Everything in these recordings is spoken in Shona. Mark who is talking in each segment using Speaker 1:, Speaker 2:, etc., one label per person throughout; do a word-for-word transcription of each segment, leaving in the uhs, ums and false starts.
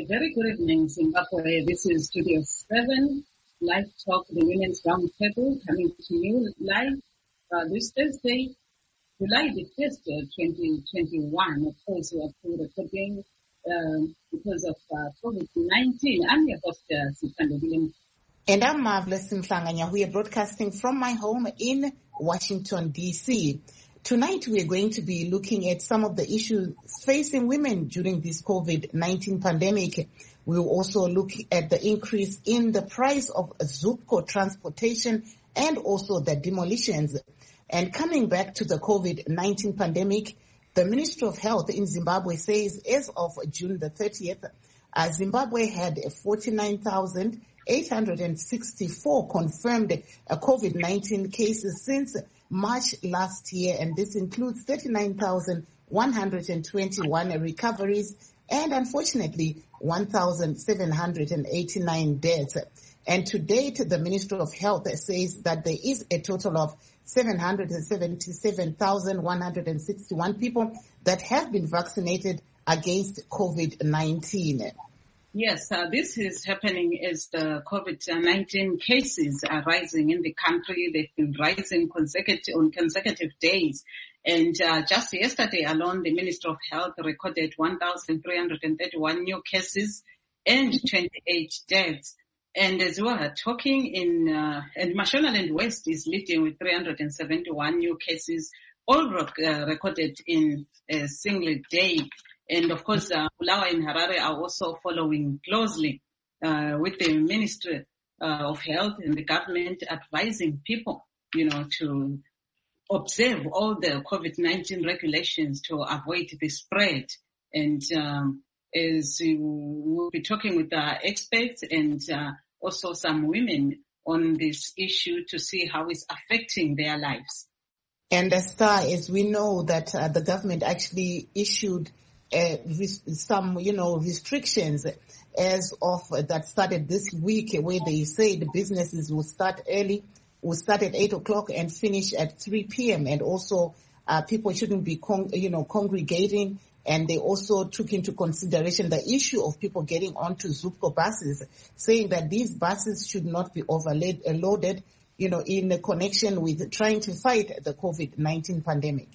Speaker 1: A very good evening, Zimbabwe. This is Studio seven, Live Talk, the Women's Roundtable, coming to you live uh, this Thursday, July the first, uh, twenty twenty-one. Of course, we are still recording um, because of uh, COVID nineteen. I'm your host, uh, Sipande Williams.
Speaker 2: And I'm Marvelous Mhlanganya. We are broadcasting from my home in Washington, D C Tonight, we are going to be looking at some of the issues facing women during this COVID nineteen pandemic. We will also look at the increase in the price of Zupco transportation and also the demolitions. And coming back to the COVID nineteen pandemic, the Ministry of Health in Zimbabwe says as of June the thirtieth, uh, Zimbabwe had forty-nine thousand eight hundred sixty-four confirmed uh, COVID nineteen cases since March last year, and this includes thirty-nine thousand one hundred twenty-one recoveries and unfortunately one thousand seven hundred eighty-nine deaths. And to date, the Ministry of Health says that there is a total of seven hundred seventy-seven thousand one hundred sixty-one people that have been vaccinated against COVID nineteen.
Speaker 1: Yes, uh, this is happening as the COVID nineteen cases are rising in the country. They've been rising consecutive, on consecutive days. And uh, just yesterday alone, the Ministry of Health recorded one thousand three hundred thirty-one new cases and twenty-eight deaths. And as we are talking in, uh, and Mashonaland West is leading with three hundred seventy-one new cases, all rec- uh, recorded in a single day. And of course, uh, Bulawayo and Harare are also following closely uh, with the Ministry uh, of Health and the government advising people, you know, to observe all the COVID nineteen regulations to avoid the spread. And um, as we will be talking with our experts and uh, also some women on this issue to see how it's affecting their lives.
Speaker 2: And as far as we know that uh, the government actually issued Uh, some, you know, restrictions as of uh, that started this week, where they say the businesses will start early, will start at eight o'clock and finish at three p.m. And also uh, people shouldn't be, con- you know, congregating. And they also took into consideration the issue of people getting onto Zupco buses, saying that these buses should not be overloaded, you know, in connection with trying to fight the COVID nineteen pandemic.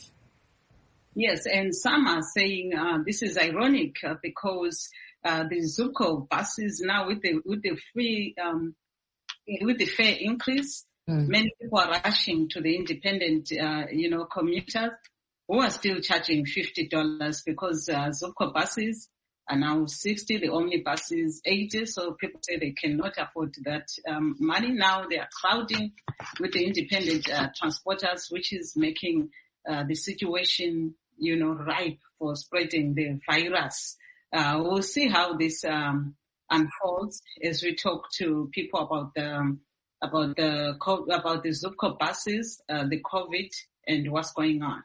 Speaker 1: Yes, and some are saying uh, this is ironic uh, because uh, the Zupco buses now with the with the free um, with the fare increase, mm. many people are rushing to the independent, uh, you know, commuters who are still charging fifty dollars because uh, Zupco buses are now sixty, the omnibuses eighty. So people say they cannot afford that um, money. Now they are crowding with the independent uh, transporters, which is making uh, the situation, you know, ripe for spreading the virus. Uh, we'll see how this um, unfolds as we talk to people about the about the about the Zupco buses, uh, the COVID, and what's going on.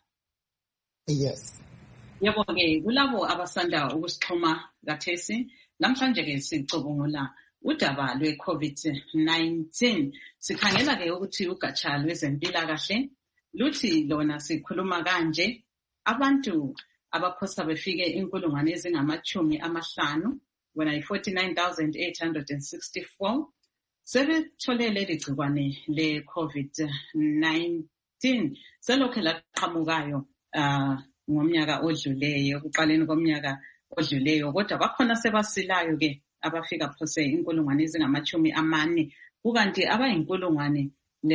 Speaker 2: Yes.
Speaker 1: Yebo ke kulabo abasanda ukusixhuma kathesi namhlanje ke sicubungula udaba lwe COVID nineteen. Sikhangela ke ukuthi ugatsha lwezempilakahle luthi lona sikhuluma kanje. Abantu abaphosa befike inkulungwane ezingamachumi amahlanu wena yi-forty-nine thousand eight hundred sixty-four sebethole leli gcikwane le-COVID nineteen selokhe laqhamukayo uh, ngomnyaka odluleyo, kuqaleni komnyaka odluleyo, kodwa bakhona sebasilayo ke abafika phose inkulungwane ezingamachumi amane, kukanti abayinkulungwane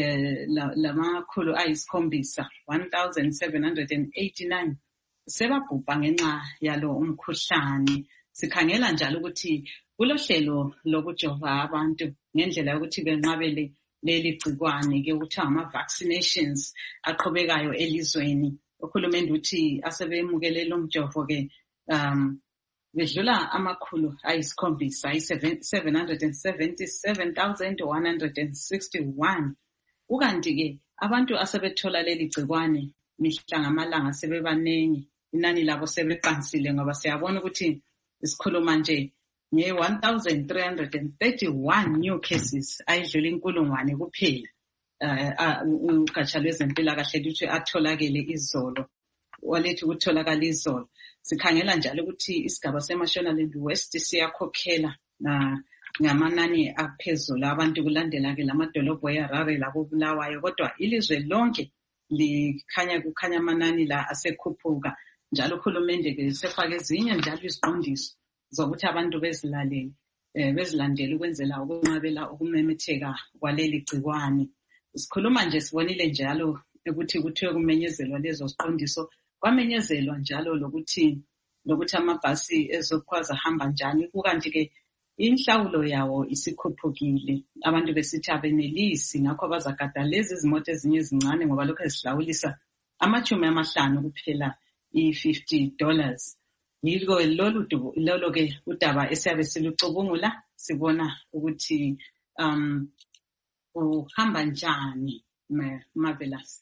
Speaker 1: lamakhulu ayisikhombisa one thousand seven hundred eighty-nine sebabhubha ngenxa yalo umkhuhlane. Sikhangela njalo ukuthi kulohlelo lokujova abantu ngendlela yokuthi benqabele leli gcikwane ke ukuthi ama-vaccinations aqhubekayo elizweni. Uhulumende uthi asebemukele lo mjovo ke um bedlula amakhulu ayisikhombisa seven hundred seventy-seven thousand one hundred sixty-one. Ukanti ke abantu asebethola leli gcikwane mihla ngamalanga sebebanengi, inani labo sebeqansile ngoba siyabona ukuthi isikhuluma nje nge one thousand three hundred thirty-one new cases ayidlula inkulungwane kuphela. Uh, ugatsha lwezempilakahle luthi atholakele izolo walethi ukutholakala izolo. Sikhangela njalo ukuthi isigaba seMashonaland West siyakhokhela na ngamanani aphezulu abantu kulandela ke lamadolobho eHarare lakoBulawayo, kodwa ilizwe lonke likhanya kukhanya amanani la asekhuphuka. Njalo uhulumende ke sefake ezinye njalo iziqondiso zokuthi abantu bezilalele eh bezilandele ukwenzela ukunqabela ukumemetheka kwaleli gciwane. Sikhuluma nje sibonile njalo ukuthi kuthiwe kumenyezelwa lezo ziqondiso, kwamenyezelwa njalo lokuthi lokuthi amabhasi ezokhwaza hamba njani, kukanti ke inhlawulo yawo isikhuphukile. Abantu besithi abenelisi, ngakho bazagada lezi izimoto ezinye ezincane ngoba lokho ezihlawulisa amachumi amahlanu kuphela i-fifty dollars. Yiko lolu dubo lolo ke udaba esiyabe silucubungula, sibona ukuthi um uhamba njani Marvelous.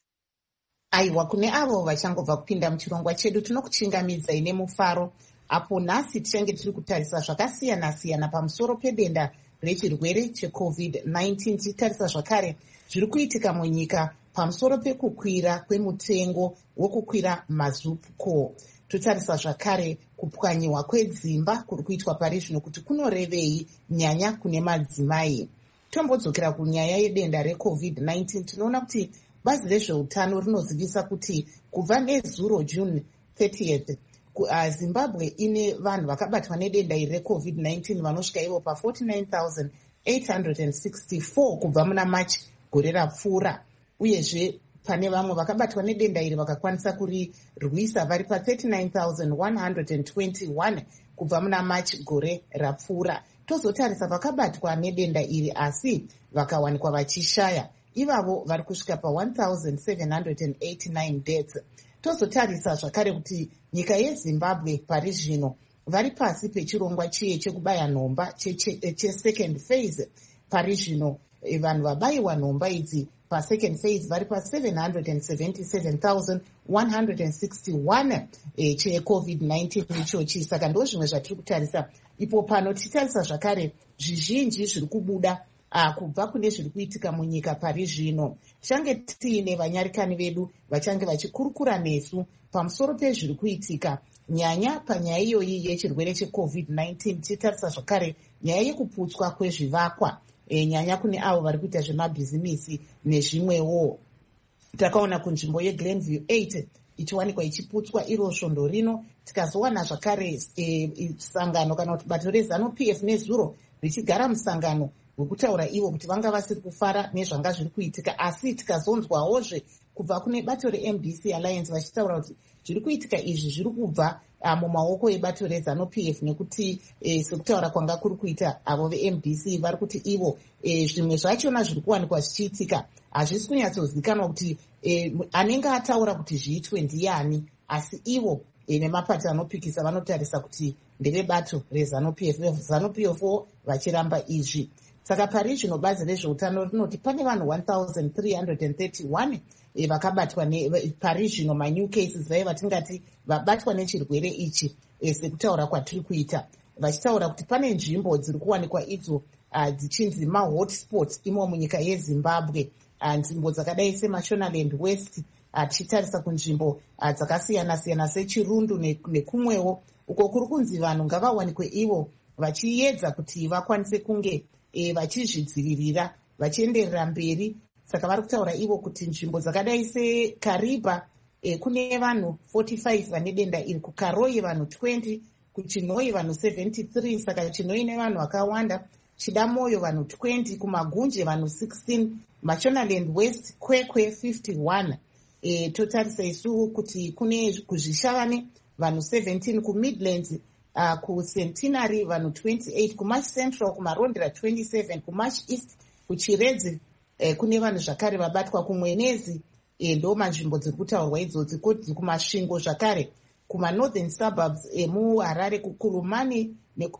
Speaker 2: Aiwa, kune avo vachangobva kupinda muchirongwa chedu tinokuchingamidza ine mufaro apo nhasi tichange tiri kutarisa zvakasiyana-siyana pamusoro pedenda rechirwere checovid nineteen, tichitarisa zvakare zviri kuitika munyika pamusoro pekukwira kwemutengo wokukwira mazupco. Totarisa zvakare kupwanyiwa kwedzimba kuri kuitwa pari zvino kuti kunorevei nyanya kune madzimai. Tombodzokera kunyaya yedenda recovid nineteen, tinoona kuti bazi rezveutano rinozivisa kuti kubva nezuro June thirtieth Zimbabwe ine vanhu vakabatwa nedenda iri recovid nineteen vanosvika ivo pa forty-nine thousand eight hundred sixty-four kubva muna March gore rapfuura, uyezve pane vamwe vakabatwa nedenda iri vakakwanisa kurirwisa vari pa thirty-nine thousand one hundred twenty-one kubva muna March gore rapfuura. Tozotarisa vakabatwa nedenda iri asi vakawanikwa vachishaya, ivavo vari kusvika pa one thousand seven hundred eighty-nine deaths. Tozotarisa zvakare kuti nyika yeZimbabwe pari zvino vari pasi pechirongwa chiye chekubaya nhomba chesecond phase. Pari zvino vanhu vabayiwa nhomba idzi pasecond phase vari pa seven hundred seventy-seven thousand one hundred sixty-one checovid nineteen ichochi. Saka ndo zvimwe zvatiri kutarisa ipo pano. Tichitarisa zvakare zvizhinji zviri kubuda Uh, kubva kune zviri kuitika munyika pari zvino. Tichange tiine vanyarikani vedu vachange vachikurukura nesu pamusoro pezviri kuitika nyanya panyaya iyoyi yechirwere checovid nineteen. Tichitarisa zvakare nyaya yekuputswa kwezvivakwa e, nyanya kune avo vari kuita zvemabhizimisi nezvimwewo. Takaona kunzvimbo yeGlenview eight ichiwanikwa ichiputswa iro svondo rino. Tikazowana zvakare e, sangano kana kuti bato rezanu P F nezuro richigara musangano wekutaura ivo kuti vanga vasiri kufara nezvanga zviri kuitika, asi tikazonzwawozve kubva kune bato reM D C Alliance vachitaura kuti zviri kuitika izvi zviri kubva uh, mumaoko ebato rezanu P F, nekuti eh, sekutaura kwanga kuri kuita avo veM D C vari kuti ivo eh, zvimwe zvachona zviri kuwanikwa zvichiitika hazvisi kunyatsozivikanwa kuti eh, anenge ataura kuti zviitwe ndiani, asi ivo eh, nemapato anopikisa vanotarisa kuti ndevebato rezanu P F, zanu P F vachiramba izvi. Saka pari zvino bazi rezveutano rinoti pane vanhu one thousand three hundred thirty-one e, vakabatwa pari zvino manew cases vaiva tingati vabatwa nechirwere ichi e, sekutaura kwatiri kuita, vachitaura kuti pane nzvimbo dziri kuwanikwa idzo uh, dzichinzi mahotspots imo munyika yeZimbabwe, uh, nzvimbo dzakadai seMashonaland West, uh, tichitarisa kunzvimbo uh, dzakasiyana-siyana seChirundu nekumwewo uko kuri kunzi vanhu ngavawanikwe ivo vachiedza kuti vakwanise kunge E, vachizvidzivirira vachienderera mberi. Saka vari kutaura ivo kuti nzvimbo dzakadai seKariba e, kune vanhu forty-five vane denda iri, kuKaroyi vanhu twenty, kuChinoi vanhu seventy-three, saka Chinoi nevanhu vakawanda, Chidamoyo vanhu twenty, kuMagunje vanhu sixteen, Mashonaland West Kwekwe fifty-one. E, totarisa isu kuti kune kuzvishavane vanhu seventeen, kuMidlands Uh, kuCentenary vanhu twenty-eight, kuMarch Central kuMarondera twenty-seven, kuMarch East kuChiredzi eh, kune vanhu zvakare vabatwa, kumwenezi eh, ndo manzvimbo dziri kutaurwa idzodzi, koti kumasvingo zvakare kumanorthern suburbs emuHarare, kuKulumani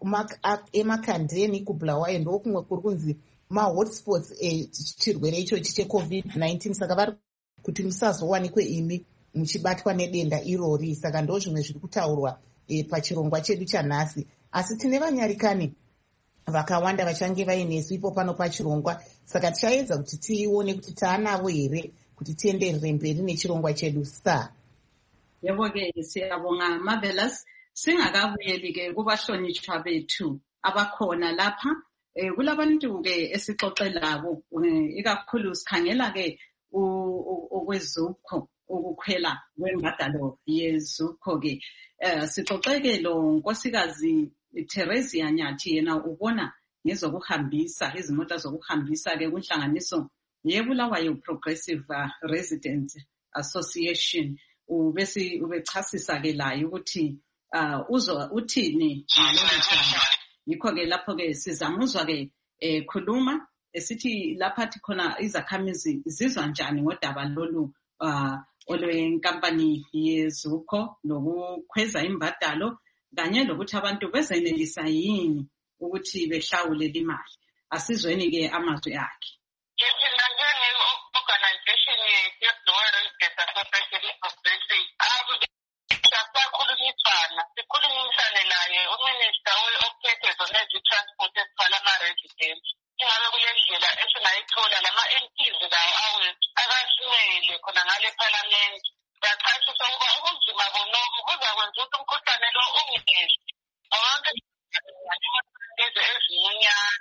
Speaker 2: neemakandeni kuBulawayo ndo kumwe kuri kunzi mahotspots eh, chirwere ichochi checovid nineteen. Saka vari kuti musazowanikwe imi muchibatwa nedenda irori. Saka ndo zvimwe zviri kutaurwa E, pachirongwa chedu chanhasi, asi tine vanyarikani vakawanda vachange vainesu ipo pano pachirongwa. Saka tichaedza kuti tione kuti taanavo here kuti tienderere mberi nechirongwa chedu. Star
Speaker 1: Yebo-ke siyabonga Marvelous. Singakabuyeli-ke kubahlonishwa bethu abakhona lapha. Eh, kulabantu-ke esixoxe labo, ikakhulu sikhangela-ke ukwezukho ukukhwela kwembadalo yezukho-ke. Eh, sixoxeke lo nkosikazi Theresia Nyathi, yena ubona ngezokuhambisa izimota zokuhambisa-ke kunhlanganiso yeBulawayo Progressive uh, Residents Association. Ubesi ubechasisa-ke layo ukuthi uh, uzo uthini yikho-ke lapho-ke sizamuzwa-ke eh, khuluma esithi lapha thi khona izakhamizi zizwa njani ngodaba lolu uh, olwenkampani yezukho lokukhweza imbadalo kanye lokuthi abantu bezenelisa yini ukuthi behlawule imali. Asizweni-ke amazwi akhe.
Speaker 3: Sikhulumisane naye uminister ophethe zona ezitransport ezithwala ama-residents. Ingabe kule ndlela esingayithola lama-M Ps lawo awethu akasimele khona ngale parliament. Bachasisa ukuba ubunzima bonobu buzakwenza ukuthi umkhuhlane lo ungehli. Abantu lezi ezimunyane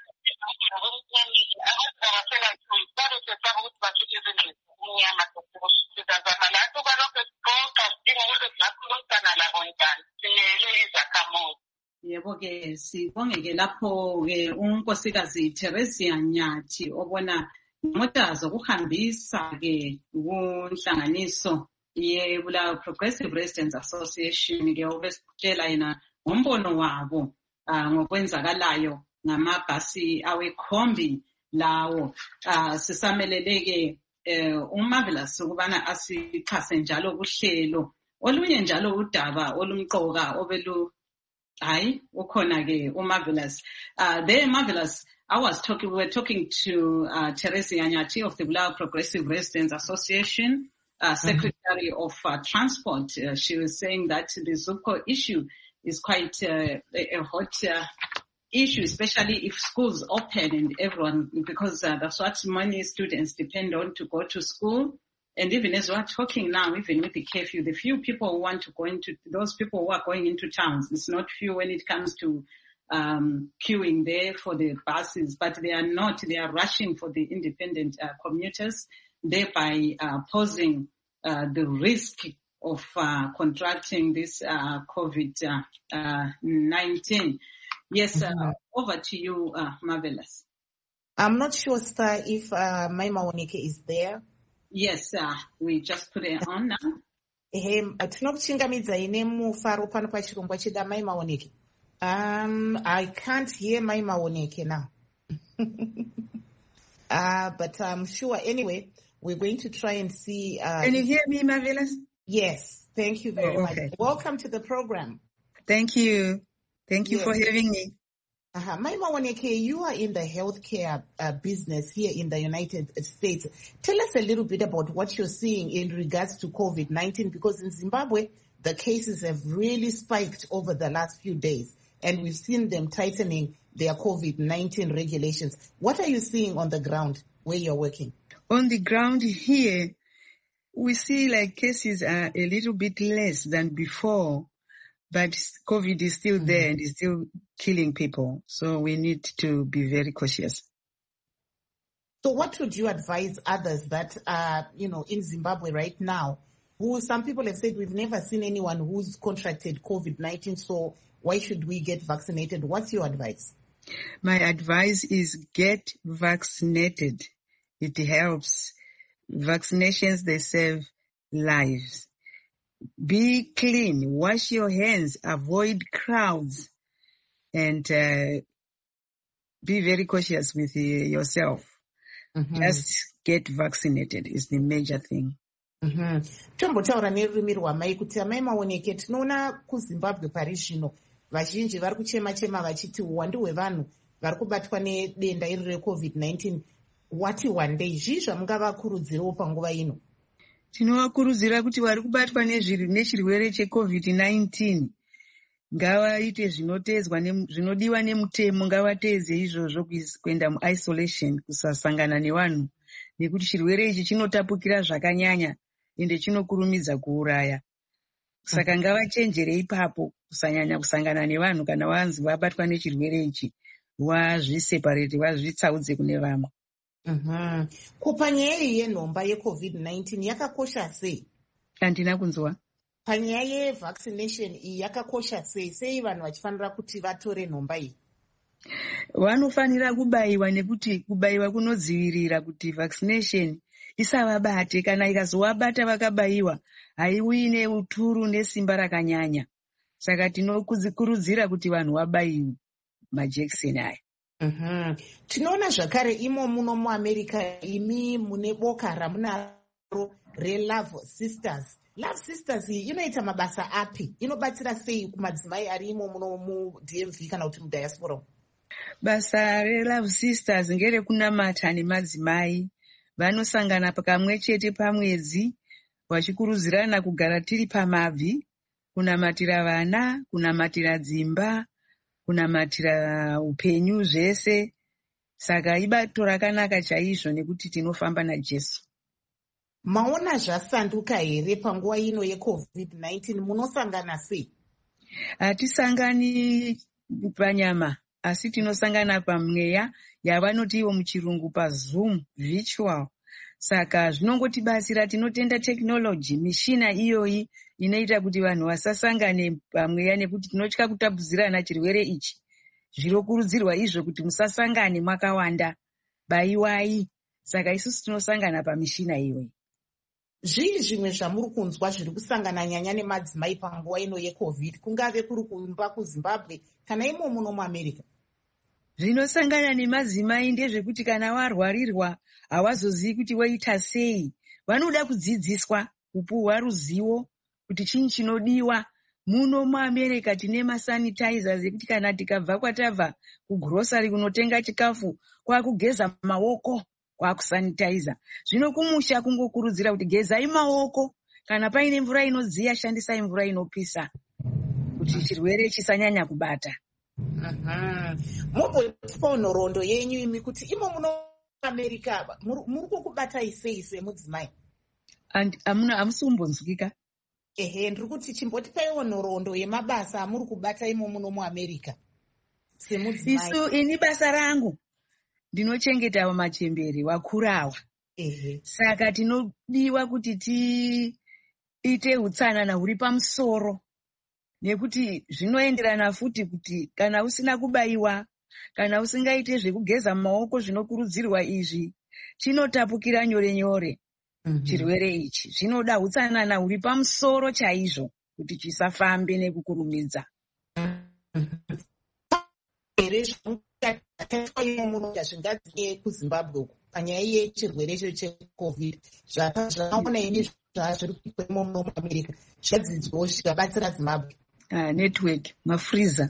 Speaker 3: abantu abasela choice babe sesaba ukuthi bafike ezindlini umnyama sizazama lapho balokho siqoqa sidinga ukuthi singakhulumisana labo njani siyele izakhamuzi.
Speaker 1: Yebo-ke sibonge-ke lapho-ke unkosikazi Theresia Nyathi obona imota zokuhambisa-ke kunhlanganiso yeBulawayo Progressive Residents Association-ke obesitshela yena ngombono wabo uh, ngokwenzakalayo ngamabhasi awekhombi lawo. Uh, sisameleleke uh, uMarvelous ukubana asixhase njalo kuhlelo olunye njalo udaba olumqoka obelu hayi ukhona-ke uMarvelous. Uh, there Marvelous, I was talking, we were talking to uh, Theresia Nyathi of the Bulawayo Progressive Residents Association, uh, Secretary mm-hmm. of uh, Transport. Uh, she was saying that the Zukho issue is quite uh, a, a hot uh, issue, especially if schools open and everyone, because uh, that's what many students depend on to go to school. And even as we're talking now, even with the curfew, the few people who want to go into, those people who are going into towns, it's not few when it comes to um queuing there for the buses, but they are not, they are rushing for the independent uh, commuters, thereby uh, posing uh, the risk of uh, contracting this uh, COVID nineteen. Yes, uh, mm-hmm. Over to you, uh, Marvelous.
Speaker 2: I'm not sure, Star, if uh, Maima Woneke is there.
Speaker 1: Yes, uh, we just put it on now.
Speaker 2: Um, I can't hear Maima Woneke now. uh, but I'm sure anyway, we're going to try and see. Uh,
Speaker 4: Can you hear me, Marvelous?
Speaker 2: Yes, thank you very
Speaker 4: oh,
Speaker 2: much.
Speaker 4: okay.
Speaker 2: Welcome to the program.
Speaker 4: Thank you. Thank you yes. for having me.
Speaker 2: Uh-huh. Maima Woneke, you are in the healthcare uh, business here in the United States. Tell us a little bit about what you're seeing in regards to COVID nineteen, because in Zimbabwe, the cases have really spiked over the last few days, and we've seen them tightening their COVID nineteen regulations. What are you seeing on the ground where you're working?
Speaker 4: On the ground here, we see like cases are a little bit less than before, but COVID is still there mm-hmm. and is still killing people. So we need to be very cautious.
Speaker 2: So what would you advise others that are, you know, in Zimbabwe right now, who some people have said we've never seen anyone who's contracted COVID nineteen, so why should we get vaccinated? What's your advice?
Speaker 4: My advice is get vaccinated. It helps. Vaccinations, they save lives. Be clean, wash your hands, avoid crowds, and uh, be very cautious with uh, yourself. Mm-hmm. Just get vaccinated is the major thing.
Speaker 2: Tombotaura nerurimi rwamai kuti amai Maoneke tinoona kuZimbabwe pari zvino vazhinji vari kuchema chema vachiti uwandu hwevanhu vari kubatwa nedenda iri reCovid nineteen wati wandei. Zvii zvamungavakurudzirawo panguva ino?
Speaker 4: Tinovakurudzira kuti vari kubatwa nechirwere cheCovid nineteen ngavaite zvinotezwa zvinodiwa nemutemo, ngavateedze izvozvo kuenda muisolation, kusasangana nevanhu, nekuti chirwere ichi chinotapukira zvakanyanya ende chinokurumidza kuuraya. Saka ngavachenjere ipapo kusanyanya kusangana nevanhu kana vanzi vabatwa nechirwere ichi, wazviseparate, wazvitsaudze kune vamwe.
Speaker 2: Mm-hmm. Kupa nyaya yenhomba yecovid nineteen yakakosha sei?
Speaker 4: Handina kunzwa.
Speaker 2: Panyaya yevaccination iyi yakakosha sei? Sei vanhu vachifanira kuti vatore nhomba iyi?
Speaker 4: Vanofanira kubayiwa nekuti kubayiwa kunodzivirira kuti vaccination isavabate. Kana ikazovabata vakabayiwa haiuyi neuturu nesimba rakanyanya. Saka tinokurudzira kuti vanhu vabayiwe majekiseni aya.
Speaker 2: Mm-hmm. Tinoona zvakare imo muno muAmerica imi mune boka ramunaro reLove Sisters. Love Sisters iyi inoita mabasa api? Inobatsira sei kumadzimai ari imo muno muD M V kana kuti mudiaspora?
Speaker 4: Basa reLove Sisters ngerekunamata nemadzimai. Vanosangana pakamwe chete pamwedzi vachikurudzirana kugara tiri pamabvi, kunamatira vana, kunamatira dzimba, kunamatira upenyu zvese. Saka ibato rakanaka chaizvo nekuti tinofamba naJesu.
Speaker 2: Maona zvasanduka here panguva ino yecovid nineteen? Munosangana sei?
Speaker 4: Hatisangani panyama, asi tinosangana pamweya yavanoti ivo muchirungu paZoom virtual. Saka zvinongotibatsira, tinotenda technology, mishina iyoyi inoita kuti vanhu vasasangane pamweya nekuti tinotya kutapudzirana chirwere ichi. Zvirokurudzirwa izvo kuti musasangane makawanda, bayiwai. Saka isusu tinosangana pamishina iyoyi.
Speaker 2: Zvii zvimwe zvamuri kunzwa zviri kusangana nyanya nemadzimai panguva ino yecovid, kungave kuri kumba kuZimbabwe kana imo muno muAmerica?
Speaker 4: Zvinosangana nemadzimai ndezvekuti kana warwarirwa hawazozivi kuti woita sei. Vanoda kudzidziswa, kupuhwa ruzivo kuti chinyi chinodiwa. Muno muAmerica tine masanitizers ekuti kana tikabva kwatabva kugrosari kunotenga chikafu, kwakugeza maoko, kwakusanitiza. Zvino kumusha kungokurudzira kuti gezai maoko, kana paine mvura inodziya shandisai mvura inopisa kuti chirwere chisanyanya kubata.
Speaker 2: Mhm. Mubotipa nhoroondo yenyu imi kuti imo muno America muri kukubatai sei semudzimai?
Speaker 4: And amuna amusumbonzwika.
Speaker 2: Ehe, ndiri kuti chimbotipaiwo nhoroondo yemabasa amuri kubata imo muno muAmerica semudzimai.
Speaker 4: Isu ini basa rangu ndinochengeta machembere wakurawa.
Speaker 2: Ehe.
Speaker 4: Saka tinodiwa kuti tiite utsanana huri pamusoro. Nekuti zvinoenderana futi kuti kana usina kubayiwa, kana usingaite zvekugeza maoko zvinokurudzirwa izvi, chinotapukira nyore nyore. Mm-hmm. Chirwere ichi zvinoda utsanana huri pamusoro chaizvo kuti chisafambe nekukurumidza.
Speaker 2: Zvingadziye kuZimbabwe uko panyaya yechirwere icho checovid, zvakaona ini zviri kuitwa muno muAmerica zvadzidzwawo zvikabatsira Zimbabwe.
Speaker 4: Uh, network, mafreezer.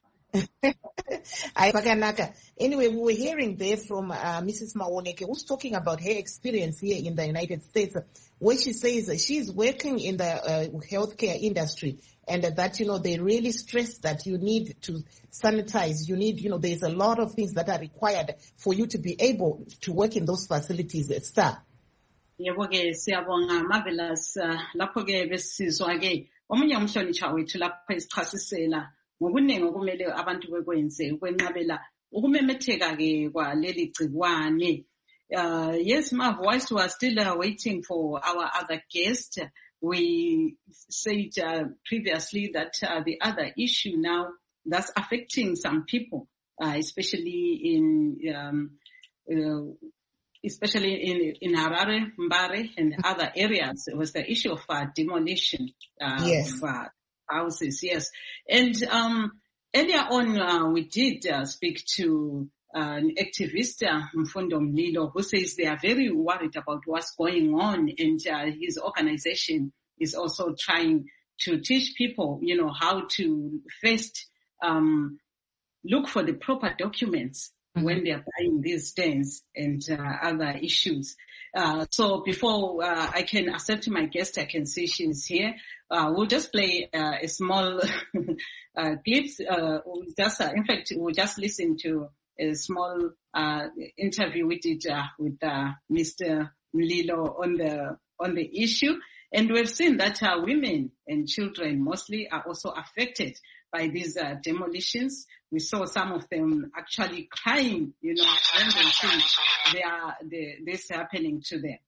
Speaker 2: Aye, pakanaka. Anyway, we were hearing there from uh, Missus Mawoneke, who's talking about her experience here in the United States, where she says that she's working in the uh, healthcare industry, and uh, that, you know, they really stress that you need to sanitize, you need, you know, there's a lot of things that are required for you to be able to work in those facilities. Star.
Speaker 1: Yebo ke siyabonga Marvelous, lapho ke besizwa ke omunye umhlonishwa wethu lapho esichasisela ngokuningi okumele abantu bekwenze ukwenqabela ukumemetheka ke kwaleli gcikwane. Uh, yes, Mav, whilst we are still uh, waiting for our other guest, we said uh, previously that uh, the other issue now that's affecting some people, uh, especially in um, uh, especially in, in Harare, Mbare, and other areas, it was the issue of uh, demolition uh,
Speaker 2: yes.
Speaker 1: of uh, houses, yes. And um, earlier on, uh, we did uh, speak to uh, an activist, uh, Mfundo Mlilo, who says they are very worried about what's going on, and uh, his organization is also trying to teach people, you know, how to first um, look for the proper documents when they are buying these stands and uh, other issues. Uh, so before uh, I can accept my guest, I can see she's here. Uh, we'll just play uh, a small uh, clip. Uh, we'll just, uh, in fact, we'll just listen to a small uh, interview we did uh, with uh, Mister Mlilo on the on the issue, And we've seen that uh, women and children mostly are also affected by these uh, demolitions. We saw some of them actually crying, you know, when they see they are, they, this happening to them.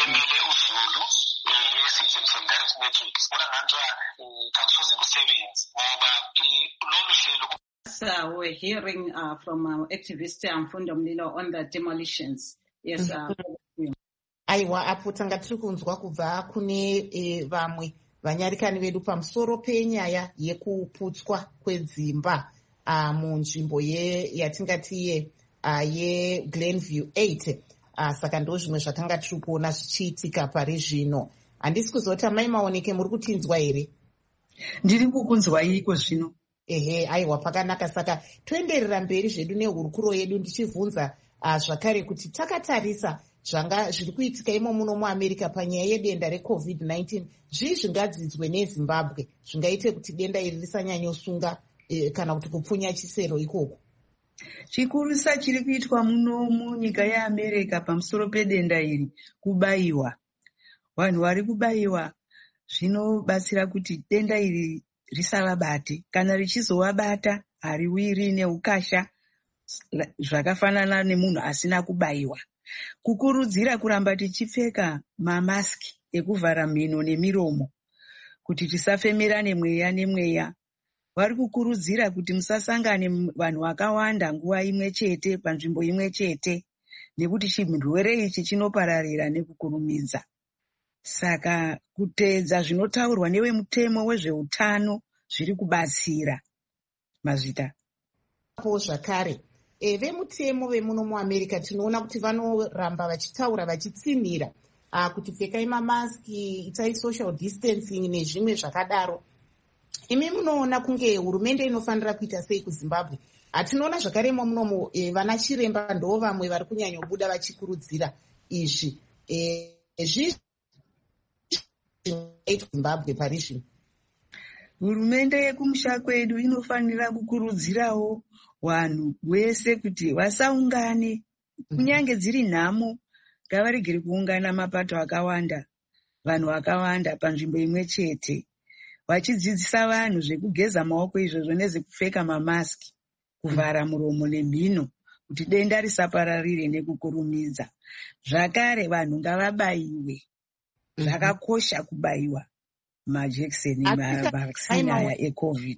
Speaker 1: Uh, we're hearing uh, from our activist Mfundo Mlilo on the demolitions. Yes. Uh,
Speaker 2: aiwa apo tanga tiri kunzwa kubva kune e, vamwe vanyarikani vedu pamusoro penyaya yekuputswa kwedzimba uh, munzvimbo ye yatingati ye uh, ye Glenview eight. Uh, saka ndo zvimwe zvakanga tiri kuona zvichiitika pari zvino. Handisi kuzoti Mai Maoneke muri kutinzwa here?
Speaker 4: Ndiri kukunzwa iko zvino.
Speaker 2: Ehe, aiwa pakanaka. Saka toenderera mberi zvedu nehurukuro yedu ndichivhunza uh, zvakare kuti takatarisa zvanga zviri kuitika imo muno muAmerica panyaya yedenda recovid nineteen, zvii zvingadzidzwe neZimbabwe zvingaite kuti denda iri risanyanyosunga eh, kana kuti kupfunya chisero ikoko?
Speaker 4: Chikurusa chiri kuitwa muno munyika yeAmerica pamusoro pedenda iri kubayiwa. Vanhu vari kubayiwa zvinobatsira kuti denda iri risavabate. Kana richizovabata hariwiri neukasha zvakafanana nemunhu asina kubayiwa. Kukurudzira kuramba tichipfeka mamaski ekuvhara mhino nemiromo kuti tisafemerane mweya nemweya. Vari kukurudzira kuti musasangane vanhu vakawanda nguva imwe chete panzvimbo imwe chete nekuti chirwere ichi chinopararira nekukurumidza. Saka kuteedza zvinotaurwa nevemutemo wezveutano zviri kubatsira. Mazvita
Speaker 2: po zvakare e, vemutemo vemuno muAmerica tinoona kuti vanoramba vachitaura vachitsinhira uh, kuti pfekai mamaski, itai social distancing nezvimwe zvakadaro. Imi munoona kunge hurumende inofanira kuita sei kuZimbabwe? Atinoona zvakaremo munomo e, vana chiremba ndo vamwe vari kunyanyobuda vachikurudzira izvi. E, zvi Zimbabwe pari zvino.
Speaker 4: Hurumende yekumusha kwedu inofanira kukurudzirawo vanhu wese kuti vasaungane, kunyange dziri nhamo ngavaregere kuungana mapato akawanda, vanhu vakawanda panzvimbo imwe chete, vachidzidzisa vanhu zvekugeza maoko izvozvo nezekupfeka mamaski, kuvhara muromo nemhino kuti denda risapararire nekukurumidza. Zvakare vanhu ngavabayiwe. Zvakakosha kubayiwa majekiseni mavhakisini aya ecovid.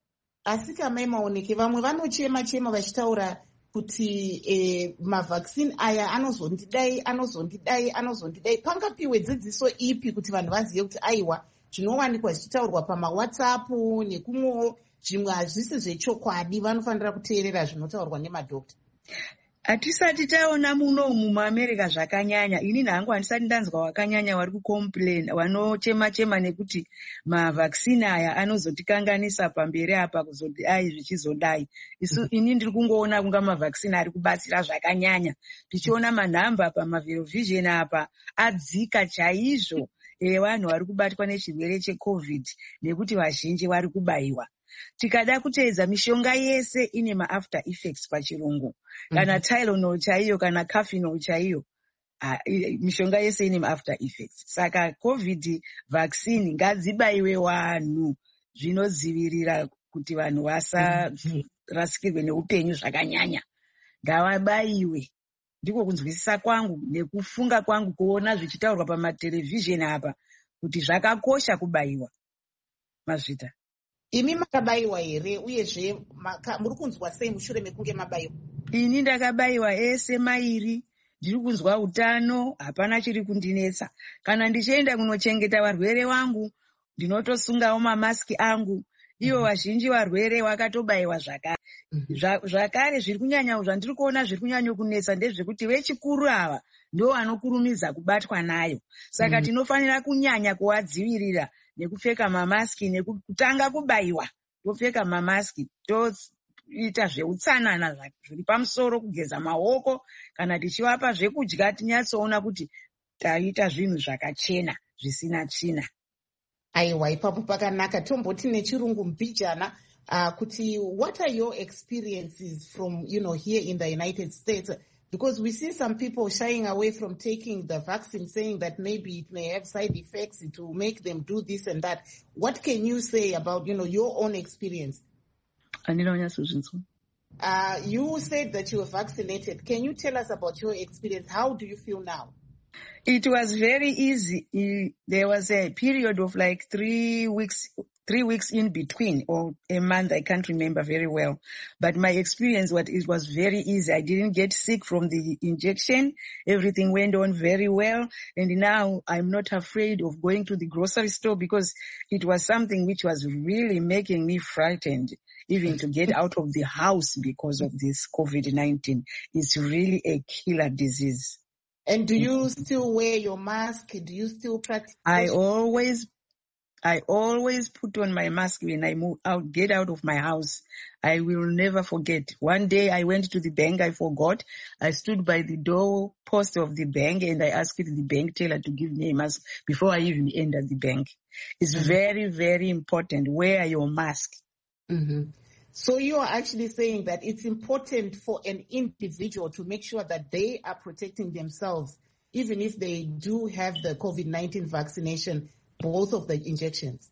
Speaker 2: Asika Mai Maoneke, vamwe vanochema chema vachitaura kuti e, mavhakisini aya anozondidai anozondidai anozondidai. Pangapiwe dzidziso ipi kuti vanhu vazive kuti aiwa zvinowanikwa zvichitaurwa pamawhatsapp nekumwewo zvimwe hazvisi zvechokwadi, vanofanira kuteerera zvinotaurwa nemadhokta?
Speaker 4: Hatisati taona muno muAmerica zvakanyanya. Ini hangu handisati ndanzwa wakanyanya vari kucomplain, vanochema chema nekuti mavhakisini aya anozotikanganisa pamberi apa kuzoti ai zvichizodai. Isu ini ndiri kungoona kunga mavhakisini ari kubatsira zvakanyanya. Tichiona manhamba pamavirovhizheni apa adzika chaizvo evanhu vari kubatwa nechirwere checovid nekuti vazhinji vari kubayiwa. Tikada kuteedza mishonga yese ine maafter effects pachirungu. Kana mm -hmm. Tylenol chaiyo kana Kafinol chaiyo, uh, mishonga yese ine maafter effects. Saka covid vaccine ngadzibayiwe vanhu, zvinodzivirira kuti vanhu vasarasikirwe neupenyu zvakanyanya. Ngavabayiwe. Ndiko kunzwisisa kwangu nekufunga kwangu kuona zvichitaurwa pamatelevhizheni apa kuti zvakakosha kubayiwa. Mazvita.
Speaker 2: Imi makabayiwa here uyezve muri kunzwa sei mushure mekunge mabayiwa?
Speaker 4: Ini ndakabayiwa ese mairi. Ndiri kunzwa utano, hapana chiri kundinetsa. Kana ndichienda kunochengeta varwere vangu, ndinotosungawo mamaski angu. Ivo vazhinji varwere vakatobayiwa zvakare. Zvakare zviri kunyanya zvandiri kuona zviri kunyanya kunetsa ndezvekuti vechikuru ava ndo vanokurumidza kubatwa nayo. Saka tinofanira kunyanya kuvadzivirira nekupfeka mamaski, nekutanga kubayiwa topfeka mamaski, toita zveutsanana zviri pamusoro, kugeza maoko, kana tichivapa zvekudya tinyatsoona kuti taita zvinhu zvakachena zvisina tsvina.
Speaker 2: Aiwa, ipapo pakanaka. Tomboti nechirungu mbijana uh, kuti what are your experiences from, you know, here in the United States? Because we see some people shying away from taking the vaccine, saying that maybe it may have side effects, it will make them do this and that. What can you say about, you know, your own experience? Uh, you said that you were vaccinated. Can you tell us about your experience? How do you feel now?
Speaker 4: It was very easy. There was a period of like three weeks, three weeks in between, or a month, I can't remember very well. But my experience was it was very easy. I didn't get sick from the injection. Everything went on very well. And now I'm not afraid of going to the grocery store because it was something which was really making me frightened, even to get out of the house because of this COVID nineteen. It's really a killer disease.
Speaker 2: And do you still wear your mask? Do you still practice?
Speaker 4: I always, I always put on my mask when I move out, get out of my house. I will never forget. One day I went to the bank, I forgot. I stood by the door post of the bank and I asked the bank teller to give me a mask before I even entered the bank. It's mm-hmm. very, very important. Wear your mask.
Speaker 2: Mm-hmm. So you are actually saying that it's important for an individual to make sure that they are protecting themselves, even if they do have the COVID nineteen vaccination, both of the injections.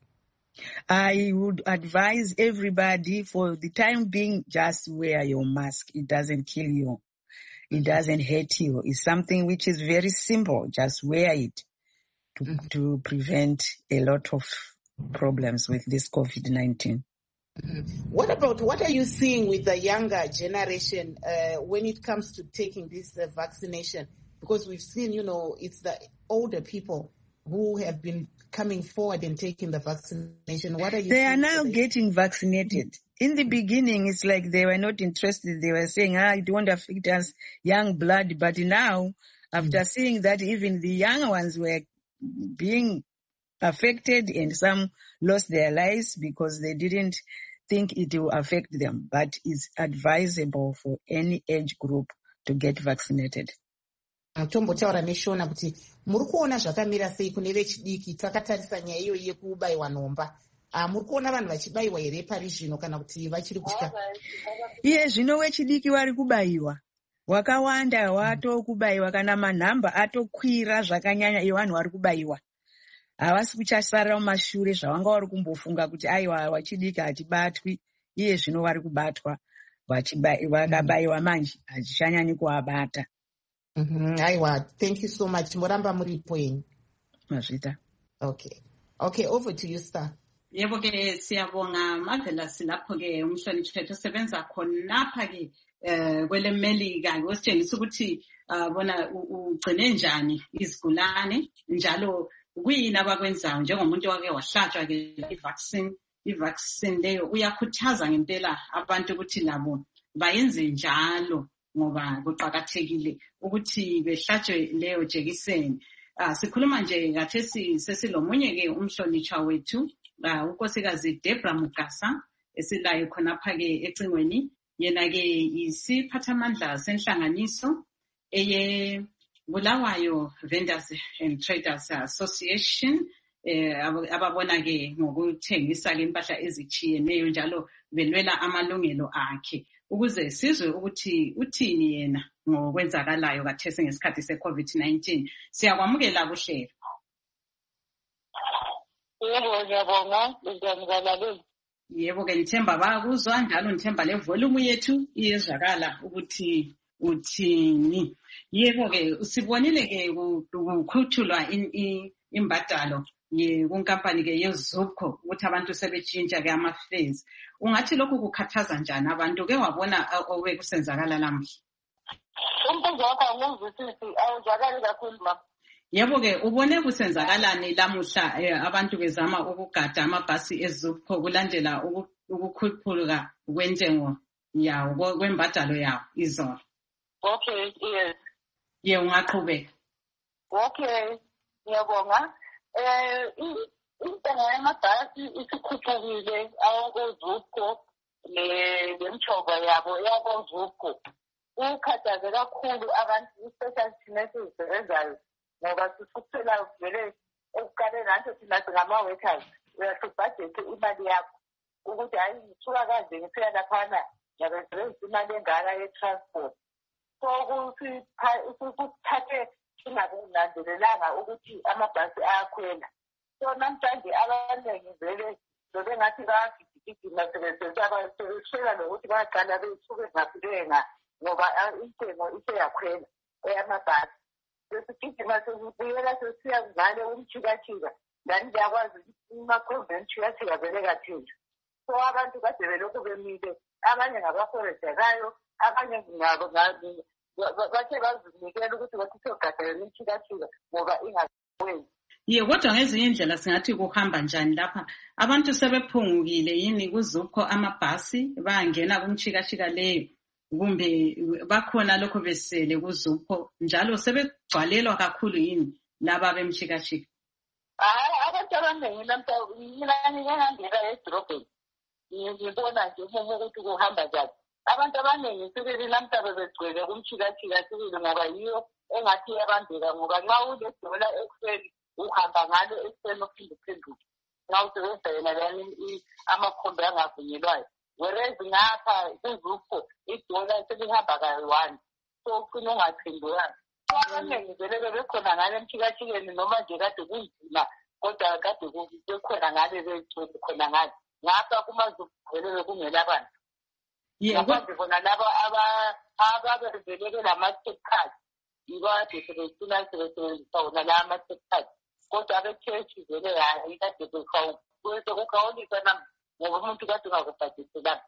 Speaker 4: I would advise everybody for the time being, just wear your mask. It doesn't kill you. It doesn't hurt you. It's something which is very simple. Just wear it to, mm-hmm. to prevent a lot of problems with this COVID nineteen.
Speaker 2: Mm-hmm. What about, what are you seeing with the younger generation uh, when it comes to taking this uh, vaccination? Because we've seen, you know, it's the older people who have been coming forward and taking the vaccination. What are you
Speaker 4: They
Speaker 2: seeing
Speaker 4: are now getting vaccinated. In the beginning, it's like they were not interested. They were saying, ah, it won't affect us, young blood. But now, after mm-hmm. seeing that even the young ones were being affected and some lost their lives because they didn't think it will affect them. But it's advisable for any age group to get vaccinated.
Speaker 2: Tombotaura neshona kuti muri kuona zvakamira sei kune vechidiki takatarisa nyaya iyo yekubayiwa nhomba. Muri kuona vanhu vachibayiwa here pari zvino kana kuti vachiri kutya?
Speaker 4: Iye zvino vechidiki vari kubayiwa. Wakawanda watokubayiwa kana manhamba atokwira zvakanyanya ivo vanhu vari kubayiwa. Havasi kuchasara mumashure zvavanga vari kumbofunga kuti aiwa vachidiki hachibatwi. Iye zvino vari kubatwa. Vakabayiwa manje hachishanyanyi kuabata.
Speaker 2: Mm-hmm. Aiwa, thank you so much. Moramba muripo yenyu.
Speaker 4: Mazvita.
Speaker 2: Okay. Okay, over to you, Star.
Speaker 1: Yebo ke siyabonga Marvelous lapho ke umhlonishwa wethu osebenza khonapha ke eh kwele Melika ngositshengisa ukuthi bona ugcine njani izigulane njalo kuyini abakwenzayo njengomuntu wake wahlatshwa ke i-vaccine i-vaccine leyo uyakhuthaza ngempela abantu ukuthi labo bayenze njalo ngoba kuqhakathekile ukuthi behlatshwe leyo jekiseni. Ah sikhuluma nje kathesi sesilomunye ke umhlonishwa wethu unkosikazi Debra Mugasa esilayo khonapha ke ecingweni yena ke isiphathamandla senhlanganiso eye Bulawayo Vendors and Traders Association eh ababona ke ngokuthengisa ke impahla ezitshiyeneyo njalo belwela amalungelo akhe ukuze sizwe ukuthi uthini yena ngokwenzakalayo kathesi ngesikhathi se-COVID nineteen. Siyakwamukela kuhlelo.
Speaker 3: Yebo ngiyabonga ngiyamukela.
Speaker 1: Yebo ke ngithemba bakuzwa njalo ngithemba le volume yethu iyezwakala ukuthi uthini. Yebo ke sibonile ke ukukhuthulwa imbadalo ye kunkampani ke yeZupco ukuthi abantu sebetshintsha ke ama-fees. Ungathi lokhu kukhathaza njani abantu ke wabona obekusenzakala lamhla?
Speaker 3: Umbuzo wakho angizwisisi awuzwakali kakhulu ma.
Speaker 1: Yebo ke ubone kusenzakalani lamuhla abantu bezama ukugada amabhasi eZupco kulandela ukukhuphuluka kwentengo yawo kwembadalo yawo izolo?
Speaker 3: Okay, yes.
Speaker 1: Ye ungaqhubeka.
Speaker 3: Okay, ngiyabonga. Eh intengo yamabhasi isikhuphukile awukoZupco lemthoba yabo yakoZupco. Ukhathaze kakhulu abantu especially thina sisebenzayo ngoba sikuphela vele ekuqaleni nathi thina ngama-workers uyasibhajethe imali yakho ukuthi hayi ngithuka kanje ngifika laphana ngiyabesebenzisa imali engaka ye-transport so kusithathe singakunanzelelanga ukuthi amabhasi ayakhwela. So namhlanje abaningi vele bebengathi bayagijigijima sebesebeshela nokuthi bayaqala besuke ngafilenga ngoba intengo iseyakhwela eyamabhasi. Sesigijima sekubuyela sesiya ngale umchikachika ngani ngiyakwazi umakhombe umchikachika vele kathinjwa. So abantu kade belokhu bemile, abanye ngabaforestekayo, abanye ngabo bathe bazinikela ukuthi bathi sogadela umchikachika ngoba ingakwenzi.
Speaker 1: Ye kodwa ngezinye indlela singathi kuhamba njani lapha? Abantu sebephungukile yini kuzukho amabhasi bayangena kumchikachika leyo kumbe bakhona lokho besele kuzukho njalo sebegcwalelwa kakhulu yini laba bemchikachika?
Speaker 3: Hayi abantu abaningi namhla mina ngihambela edrobheni ngibona nje ukuthi kuhamba njani. Abantu abaningi sibili namhla bebegcwele kumchikachika sibili ngoba yiyo engathi yabambeka ngoba nxa uledola ekuseni uhamba ngalo ekuseni uphinde uphenduke nxa usebenzisa yena lani amakhombe angavunyelwayo. Whereas ngapha kuzupho idola selihamba kayi-one so ufuna ungaphendukanga. So abaningi vele bebekhona ngale emchikachikeni noma nje kade kunzima kodwa kade bekhona ngale begcwele khona ngale. Ngapha kumazupho vele bekungela abantu. Ngaphandle bona laba ababeveleke lama-tech cards yibo kade sebefuna sebesebenzisa wona la ama-tech cards. Kodwa abe-church vele hayi kade bekukawulisa nami ngoba umuntu kade ungakubhadiselanga.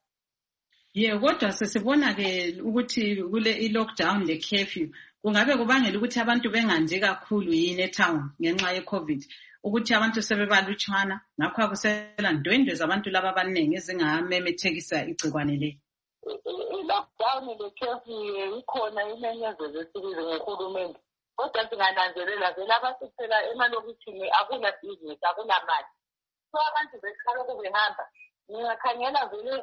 Speaker 1: Ye kodwa sesibona ke ukuthi kule i-lockdown le curfew kungabe kubangela ukuthi abantu bengandi kakhulu yini etown ngenxa ye-COVID ukuthi abantu sebebalutshwana ngakho akusela ndwendwe zabantu laba abaningi ezingamemethekisa igcikwane le.
Speaker 3: I-lockdown le curfew ikhona imenyezelo esibizwa nguhulumende kodwa singananzelela vele abasithela emalokishini akuna business akuna mali. So abantu bekhala kubehamba ngingakhangela vele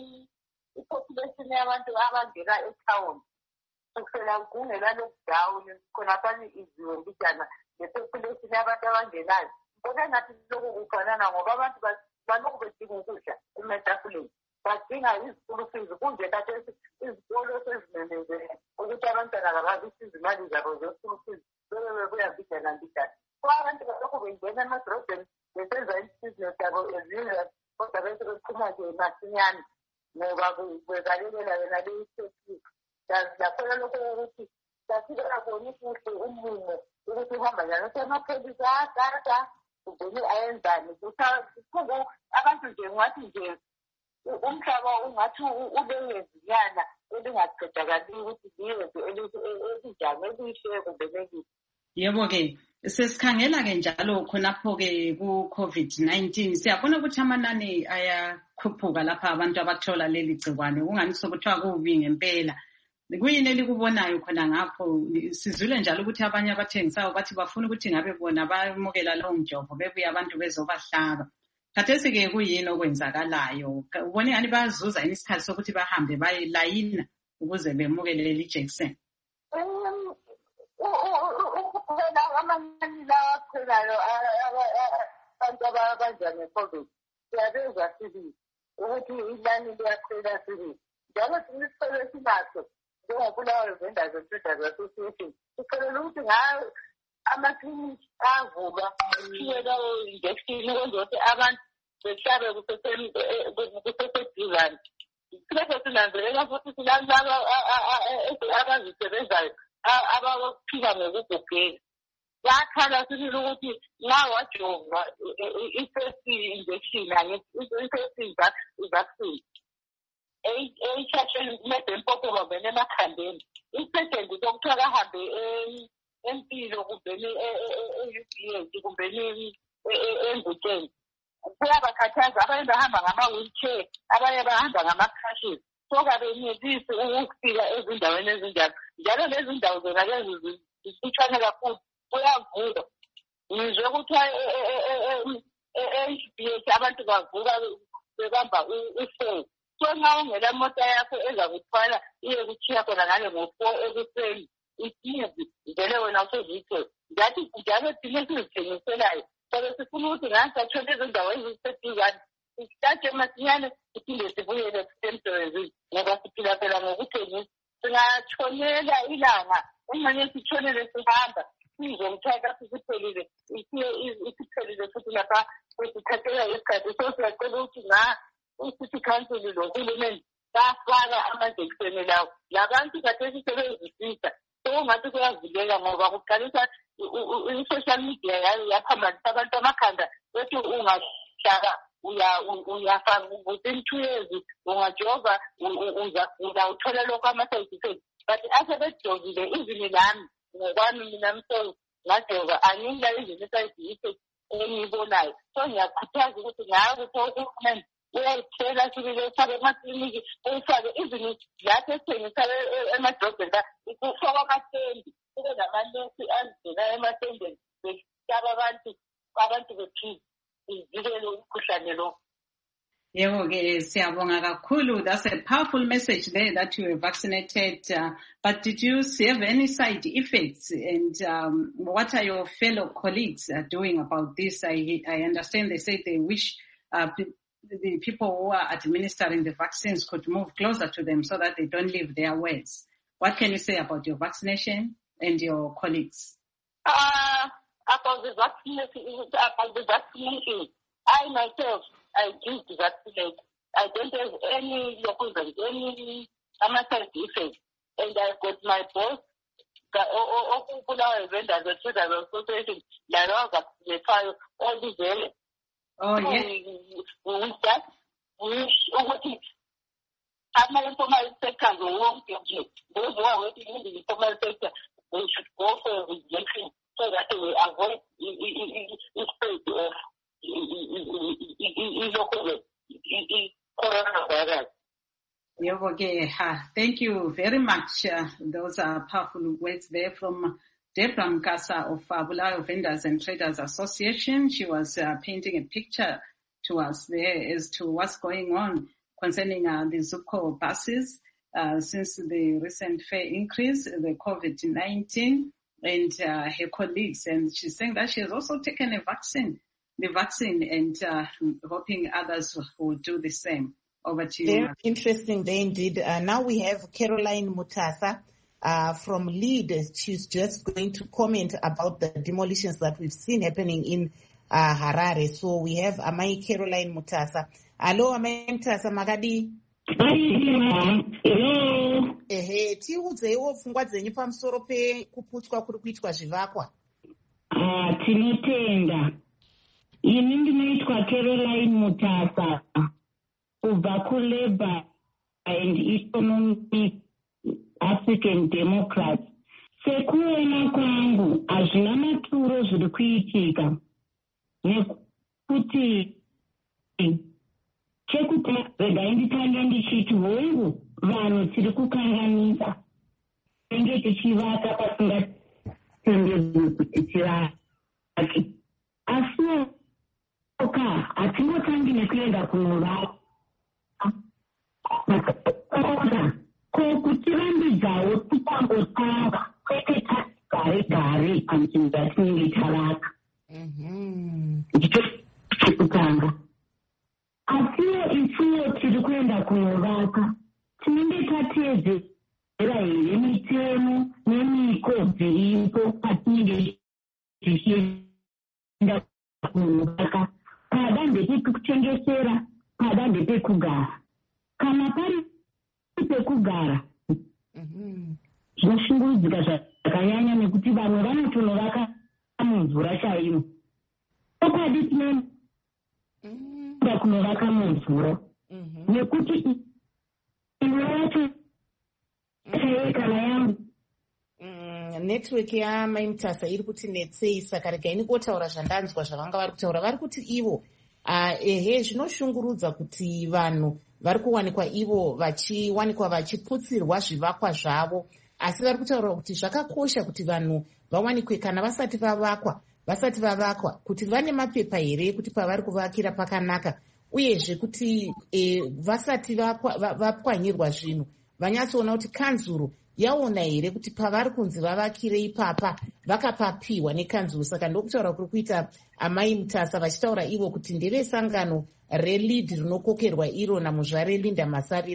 Speaker 3: i-population yabantu abangena etown kusela kungela lockdown khonapha iziwe mbijana le-population yabantu abangenayo kodwa ngathi lokhu kufanana ngoba abantu balokhu bedinga ukudla ematafuleni badinga izikolo fizi kunje kade izikolo sezimemezele ukuthi abantwana kababisi izimali zabo zezikolo fizi bebe bebuya mbijana mbijana. So abantu balokhu bengena emadrobheni besenza ibhizinesi yabo ezinye kodwa bese bephuma nje masinyane ngoba bezalelela yona leyi technique. Yakhona lokho ukuthi sasibeka khona ukuthi umumo ukuthi uhamba njani usemapholisa agada uvele ayenzani kuthungu abantu nje ngathi nje umhlaba ungathi uleyezinyana elingaqedakali ukuthi liyenze elinjani elihle kumbe lelihle.
Speaker 1: Yebo ke sesikhangela ke njalo khonapho ke ku-COVID nineteen siyabona ukuthi amanani ayakhuphuka lapha abantu abathola leli gcikwane kungani sokuthiwa kubi ngempela. Kuyini elikubonayo khona ngapho? Sizwile njalo ukuthi abanye abathengisayo bathi bafuna ukuthi ngabe bona bayamukela lowo mjovo bebuye abantu bezobahlaba. Khathesi ke kuyini okwenzakalayo? Ubone ngani bayazuza yini isikhathi sokuthi bahambe bayelayina ukuze bemukele leli jekiseni?
Speaker 3: Ukubona amanani lawa akhulayo abantu abanjani COVID siyabezwa sibili ukuthi inani liyakhwela sibili njalo sinisithole sinaso njengobulawayo Vendors and Traders Association sicela ukuthi ngayo amaklinikhi avulwa kuthiwe lawo injection ukwenza ukuthi abantu behlabe kuseseduzane. Silapho sinanzelela futhi silalaba abazisebenzayo abaphila ngokugugela bakhala sibili ukuthi nxa wajova i-first injection i-first vaccine eyithathwe kumede empopo bene emakhandeni i-second sokuthiwa kahambe empilo kumbeni e-U B S kumbeni engutsheni kuyabakhathaza. Abanye bahamba ngama-wheelchair abanye bahamba ngama-crutches so kabenelisi ukufika ezindaweni ezinjalo njalo lezi ndawo zona lezi zifitshane kakhulu kuyavulwa. Ngizwe kuthiwa e-H B S abantu bavuka bebamba u-four so nxa ungela mota yakho ezakuthwala iye kuthiya khona ngale ngo-four ekuseni isizi vele wena usezithe ngathi njalo thina esizithengiselayo sobe sifuna ukuthi ngasatshona ezindawo eziseduzane sithathe masinyane siphinde sibuyele emsebenzini ngoba siphila phela ngokuthengisa. Singatsho siyatshonela ilanga umanye sitshonele sihamba sizomtheka sisiphelile isiphelile futhi lapha sithathela isikhathi so siyacela ukuthi na usithi council lohulumeni bafaka amajekiseni lawo labantu khathesi sebezwisisa sokungathi kuyavuleka ngoba kuqalisa i-social media yaphambanisa abantu amakhanda bethi ungahlala uyafaka within two years ungajova uzawuthola lokho ama-side effects but asebejovile izini lami ngokwami mina mselo ngajova angila izini side effects engiyibonayo so ngiyakhuthaza ukuthi ngayo ukuthi uhulumeni uyayithela sibile ufake emakliniki uyifake izini lathi esithengisa emadrobheni kufakwa amatendi kube namanesi azivela ematendeni behlaba abantu abantu bephile ivikele umkhuhlane lo.
Speaker 1: Yebo ke siyabonga kakhulu. That's a powerful message there that you were vaccinated. Uh, but did you have any side effects? And um, what are your fellow colleagues uh, doing about this? I, I understand they say they wish uh, the people who are administering the vaccines could move closer to them so that they don't leave their words. What can you say about your vaccination and your colleagues?
Speaker 3: Uh, about the vaccination, about the vaccination, I myself, I did vaccinate. I don't have any local, any side effects. And I got my boss, the vendors, the Traders Association, the file, all these areas.
Speaker 1: Oh, yes.
Speaker 3: With that, we I'm not informal sector, the wrong thing. Those who are working in the informal sector, they should go for rejection so that they will avoid the spread of coronavirus.
Speaker 1: Okay, thank you very much. Uh, those are powerful words there from Deborah Mkasa of uh, Bulawayo Vendors and Traders Association. She was uh, painting a picture to us there as to what's going on concerning uh, the Zupco buses uh, since the recent fare increase, the COVID nineteen, and uh, her colleagues. And she's saying that she has also taken a vaccine, the vaccine, and uh, hoping others will do the same. Over to you.
Speaker 2: Very interesting there indeed. Uh, now we have Caroline Mutasa uh, from LEAD. She's just going to comment about the demolitions that we've seen happening in uh, Harare. So we have Amai Caroline Mutasa. Hello, Amai Mutasa Magadi.
Speaker 5: Hello.
Speaker 2: Ehe, tiudzewo pfungwa dzenyu pamusoro pekuputswa kuri kuitwa zvivakwa.
Speaker 5: Ah, tinotenda. Ini ndinoitwa Caroline Mutasa. Kubva kuLabour and Economic African Democrats. Sekuona kwangu hazvina maturo zviri kuitika nekuti chekutanga regai nditange ndichiti hongu vanhu tiri kukanganisa tenge tichivaka pasingatendedzwi kuti tivake asi oka hatingotangi nekuenda kunovaka ko kutirambidzawo tikangotanga kwete gare gare panzvimbo yatinenge tavaka ndicho chekutanga. Asiwo isuwo tiri kuenda kunovaka tinenge tateedzera here mitemo nemiko dziripo patinenge tichienda kunovaka pada ndepekutengesera pada ndepekugara. Kana pari pekugara zvinoshungurudzika zvakanyanya nekuti vamwe vanotonovaka mumvura chaimo okadi tinoenda kunovaka mumvura nekuti imwe yacho chaiye kana yangu
Speaker 2: netiweki yaMai Mutasa iri kuti netsei, saka regai ndingotaura zvandanzwa zvavanga vari kutaura. Vari kuti ivo ehe zvinoshungurudza kuti vanhu vari kuwanikwa ivo vachiwanikwa vachiputsirwa zvivakwa zvavo, asi vari kutaura kuti zvakakosha kuti vanhu vawanikwe kana vasati vavakwa vasati vavakwa kuti vane mapepa here kuti pavari kuvakira pakanaka, uyezve kuti e, vasati vapwanyirwa zvinhu vanyatsoona kuti kanzuro yaona here kuti pavari kunzi vavakire ipapa vakapapiwa nekanzuro. Saka ndokutaura kuri kuita Amai Mutasa vachitaura ivo kuti ndevesangano reLEAD rinokokerwa iro namuzvare Linda Masarira.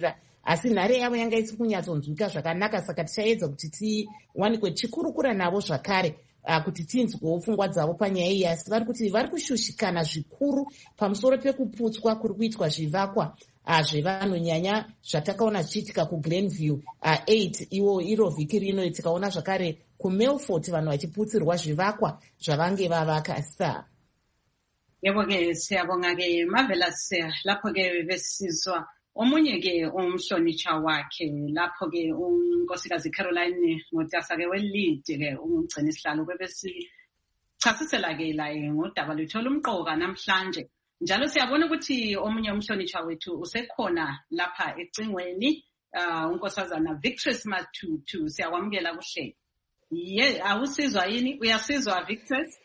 Speaker 2: asi nhare yavo yanga isi kunyatsonzwika zvakanaka, saka tichaedza kuti tiwanikwe tichikurukura navo zvakare uh, kuti tinzwewo pfungwa dzavo panyaya iyi. Asi vari kuti vari kushushikana zvikuru pamusoro pekuputswa kuri kuitwa zvivakwa uh, zvevanhu, nyanya zvatakaona zvichiitika kuglenview uh, eight iwo iro vhiki rino, tikaona zvakare kumelfort vanhu vachiputsirwa zvivakwa zvavange vavaka. Sa
Speaker 1: yebo-ke siyabonga-ke Marvelous. Lapho-ke besizwa omunye-ke umhlonitsha wakhe lapho-ke unkosikazi Caroline Motasa-ke welidi-ke umgcina isihlalo kwebesichasisela-ke la ngodaba luthola umqoka namhlanje. Njalo siyabona ukuthi omunye umhlonitsha wethu usekhona lapha ecingweni, uh, unkosazana Victress Matutu. Siyakwamukela kuhle. Ye, awusizwa yini? Uyasizwa Victress?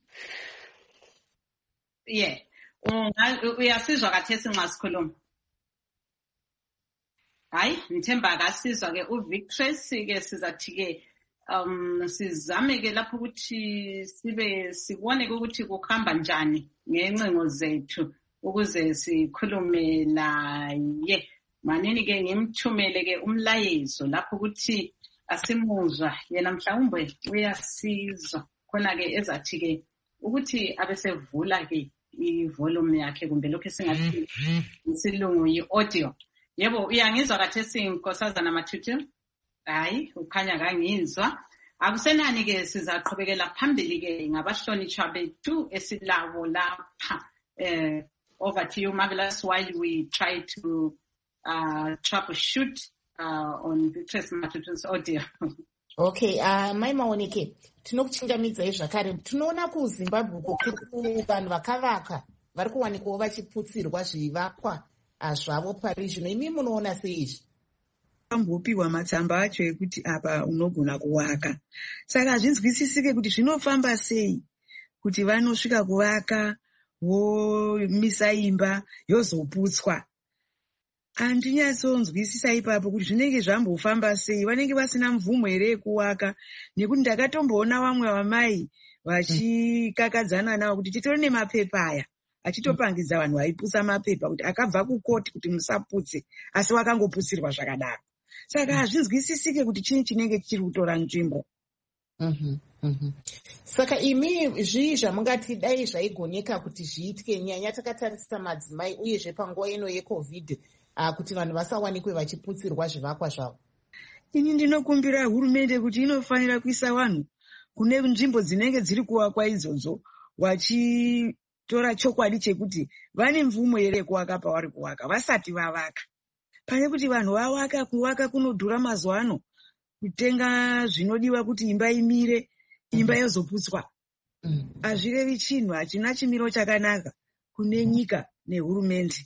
Speaker 1: Yeah. Uyasizwa kathesi nxa sikhuluma? Hayi, ngithemba akasizwa-ke uVictress-ke. Sizathi-ke um sizame-ke lapho ukuthi sibe sibone-ke ukuthi kuhamba njani ngencingo zethu ukuze sikhulume naye. Manini-ke ngimthumele-ke umlayezo lapho ukuthi asimuzwa yena mhlawumbe uyasizwa khona-ke ezathi-ke ukuthi abesevula-ke ivolume yakhe kumbe lokho esingathi isilungu yi-audio. Yebo, uyangizwa kathesi Nkosazana Matutu? Hayi, ukhanya kangizwa. Akusenani-ke sizaqhubekela phambili-ke ngabahlonitshwa bethu esilabo lapha. Uh, over to you, Marvelous, while we try to uh, troubleshoot uh, on Victress Matutu's audio.
Speaker 2: Okay, uh, mai maoneke tinokuchingamidzai zvakare. Tinoona kuZimbabwe kuri vanhu vakavaka vari kuwanikwawo vachiputsirwa zvivakwa zvavo pari zvino. Imi munoona sei izvi?
Speaker 4: Ambopiwa matsamba acho ekuti apa unogona kuwaka, saka hazvinzwisisike kuti zvinofamba sei kuti vanosvika kuvaka vomisa imba yozoputswa. Handinyatsonzwisisa ipapo kuti zvinenge zvambofamba sei, vanenge vasina mvumo here yekuwaka, nekuti ndakatomboona vamwe vamai vachikakadzana navo kuti titori nemapepa aya achitopangidza vanhu vaiputsa mapepa kuti akabva kukoti kuti musaputse, asi wakangoputsirwa zvakadaro. Saka hazvinzwisisike kuti chini chinenge chiri kutora nzvimbo.
Speaker 2: Mm-hmm, mm-hmm. Saka imi zvii zvamungati dai zvaigoneka kuti zviitike, nyanya takatarisa madzimai uyezve panguva ino yeCovid, uh, kuti vanhu vasawanikwe vachiputsirwa zvivakwa zvavo?
Speaker 4: Ini ndinokumbira hurumende kuti inofanira kuisa vanhu kune nzvimbo dzinenge dziri kuvakwa idzodzo, vachitora chokwadi chekuti vane mvumo here yekuwaka pavari kuwaka vasati vavaka. Pane kuti vanhu vavaka, kuwaka kunodhura mazuva ano, kutenga zvinodiwa kuti imba imire, imba yozoputswa. Hazvirevi chinhu, hachina chimiro chakanaka kune nyika nehurumende.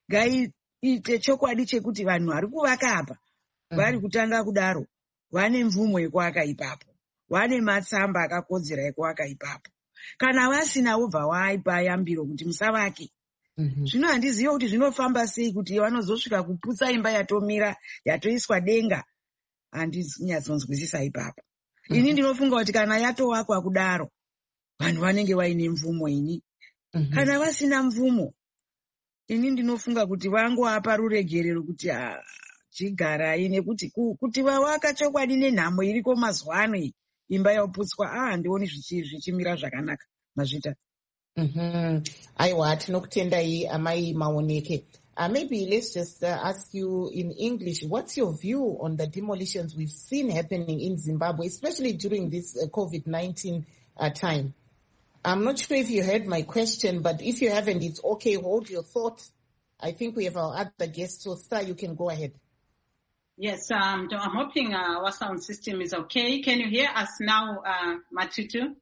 Speaker 4: Ngaiite chokwadi chekuti vanhu vari kuvaka apa, vari kutanga kudaro, vane mvumo yekuwaka ipapo, vane matsamba akakodzera ekuwaka ipapo. Kana vasina wobva waipa yambiro kuti musavake. Zvino handizivi kuti zvinofamba sei kuti vanozosvika kuputsa imba yatomira yatoiswa denga. Handinyatsonzwisisa ipapo. Ini ndinofunga kuti kana yatowakwa kudaro, vanhu vanenge vaine mvumo ini. Kana vasina mvumo, ini ndinofunga kuti vangoapa ruregerero kuti chigarai, nekuti kuti vawaka chokwadi nenhamo iriko mazuva ano iyi, imba yoputswa, ah, handioni zvichimira zvakanaka mazvita.
Speaker 2: Mm-hmm. Aiwa, tinokutendai amai maoneke. Uh, maybe let's just uh, ask you in English, what's your view on the demolitions we've seen happening in Zimbabwe, especially during this uh, COVID nineteen uh, time? I'm not sure if you heard my question, but if you haven't, it's okay. Hold your thoughts. I think we have our other guests, so Star, you can go ahead.
Speaker 1: Yes, um, I'm hoping uh, our sound system is okay. Can you hear us now, uh, Matutu?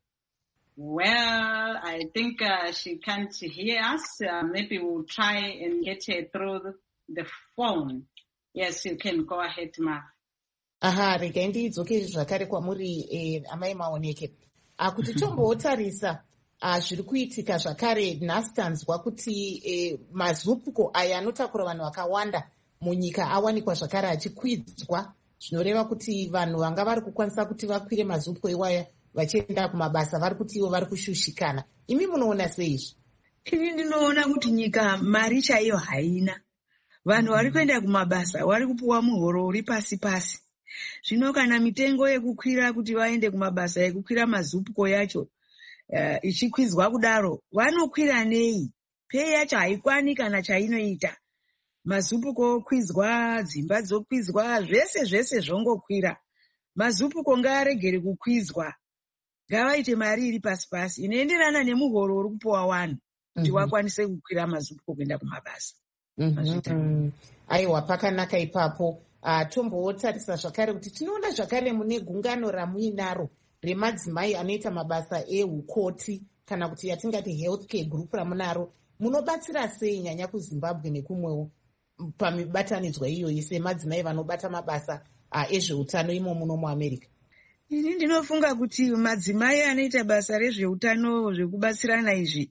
Speaker 1: Well, I think uh, she can't hear us. Uh, maybe we'll try and get her through the phone. Yes, you can go ahead, Ma.
Speaker 2: Aha, rega ndiidzoke zvakare kwamuri eh, amai maoneke. Kuti tombotarisa zviri kuitika zvakare nhasi tanzwa kuti eh, mazupko aya anotakura vanhu vakawanda munyika awanikwa zvakare achikwidzwa, zvinoreva kuti vanhu vanga vari kukwanisa kuti vakwire mazupko iwaya vachienda kumabasa vari kuti ivo vari kushushikana. Imi munoona sei izvi?
Speaker 4: Ini ndinoona kuti nyika mari chaiyo haina. Vanhu vari kuenda kumabasa vari kupuwa muhoro uri pasi pasi. Zvino kana mitengo yekukwira kuti vaende kumabasa yekukwira mazupko yacho uh, ichikwidzwa kudaro, vanokwira nei? Pei yacho haikwani kana chainoita. Mazupko okwidzwa, dzimba dzokwidzwa, zvese zvese zvongokwira. Mazupko ngaaregere kukwidzwa. Ngavaite mari iri pasi pasi inoenderana nemuhoro uri kupuwa vanhu kuti vakwanise kukwira mazupko kuenda kumabasa.
Speaker 2: Mm-hmm. Aiwa, pakanaka ipapo. Uh, tombotarisa zvakare kuti tinoona zvakare mune gungano ramuinaro remadzimai anoita mabasa eukoti kana kuti yatingati healthcare group ramunaro. Munobatsira sei nyanya kuZimbabwe nekumwewo pamibatanidzwa iyoyi semadzimai vanobata mabasa uh, ezveutano imo muno muAmerica?
Speaker 4: Ini ndinofunga kuti madzimai anoita basa rezveutano zvekubatsirana izvi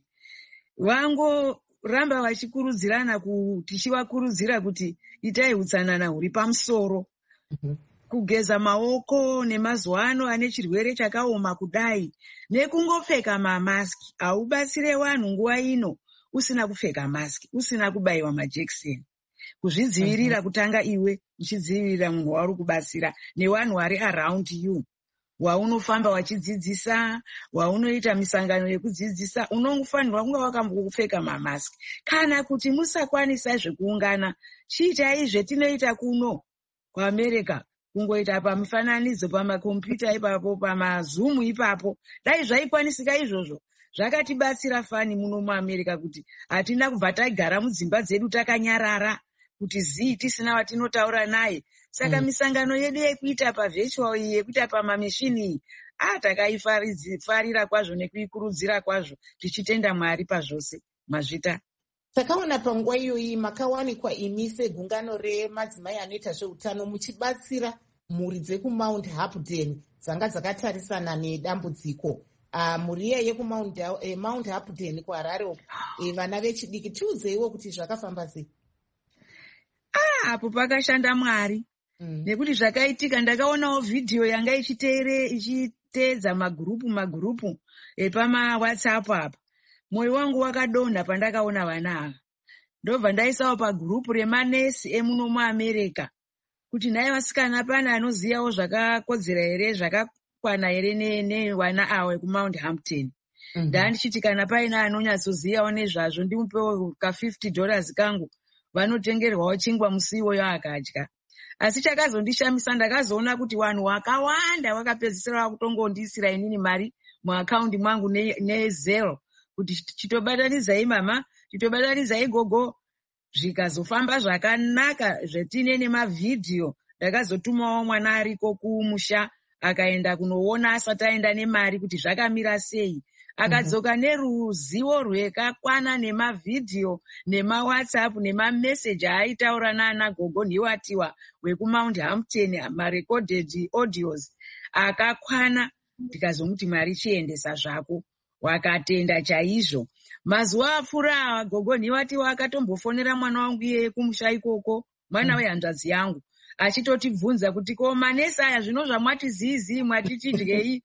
Speaker 4: vangoramba vachikurudzirana, tichivakurudzira kuti itai utsanana huri pamusoro. Mm-hmm. Kugeza maoko nemazuva ano ane chirwere chakaoma kudai, nekungopfeka mamaski. Haubatsire vanhu nguva ino usina kupfeka maski, usina kubayiwa majekiseni. Kuzvidzivirira kutanga iwe, uchidzivirira munhu wauri kubatsira nevanhu vari around you. Waunofamba wachidzidzisa, waunoita misangano yekudzidzisa, unofanirwa kunga wakambopfeka mamaski. Kana kuti musakwanisa zvekuungana, chiitai zvetinoita kuno kuAmerica, kungoita pamifananidzo pamakombiyuta ipapo, pamazoom ipapo. Dai zvaikwanisika izvozvo, zvakatibatsira fani muno muAmerica kuti hatina kubva taigara mudzimba dzedu takanyarara kuti zii tisina watinotaura naye. Saka mm. misangano yedu yekuita pavirtual iyi, yekuita pamamishini iyi, ah, takaifarira kwazvo nekuikurudzira kwazvo, tichitenda Mwari pazvose. Mazvita.
Speaker 2: Takaona panguva iyoyi makawanikwa imi segungano remadzimai anoita zveutano muchibatsira mhuri dzekumount Hapden dzanga dzakatarisana nedambudziko. Uh, mhuri iya yekumount eh, Mount Hapden kuHarare, eh, vana vechidiki, tiudzeiwo kuti zvakafamba sei?
Speaker 4: Ah, apo pakashanda Mwari. Mm. Nekuti zvakaitika, ndakaonawo vhidhiyo yanga ichiteere ichiteedza magurupu magurupu epama WhatsApp apa. Moyo wangu wakadonha pandakaona vana ava. Ndobva ndaisawo pagurupu remanesi emuno muAmerica kuti naye vasikana pana anoziyawo zvakakodzera here, zvakakwana here nevana ava ekumount Hampton. Mm-hmm. Ndandichiti kana paina anonyatsoziyawo nezvazvo ndimupewo ka fifty dollars kangu, vanotengerwawo chingwa musi iwoyo akadya. Asi chakazondishamisa, ndakazoona kuti vanhu vakawanda vakapedzisira vakutongondisira inini mari muakaundi mwangu nezero ne kuti chitobatanidzai mama, chitobatanidzai gogo. Zvikazofamba zvakanaka zvetine nemavhidhiyo, ndakazotumawo mwana ariko kumusha akaenda kunoona asati aenda nemari kuti zvakamira sei. Akadzoka mm-hmm. neruzivo rwekakwana nemavhidhiyo nemawhatsapp nemameseji aitaura naana gogo niwatiwa wekumount Hampton, marecorded audios akakwana. Ndikazomuti Mwari chiendesa zvako, wakatenda chaizvo. Mazuva apfuura gogo niwatiwa akatombofonera mwana wangu iye kumusha ikoko, mwana mm. wehanzvadzi yangu, achitotibvunza kuti ko manesi aya zvino zvamwati zizi mwatichidyei?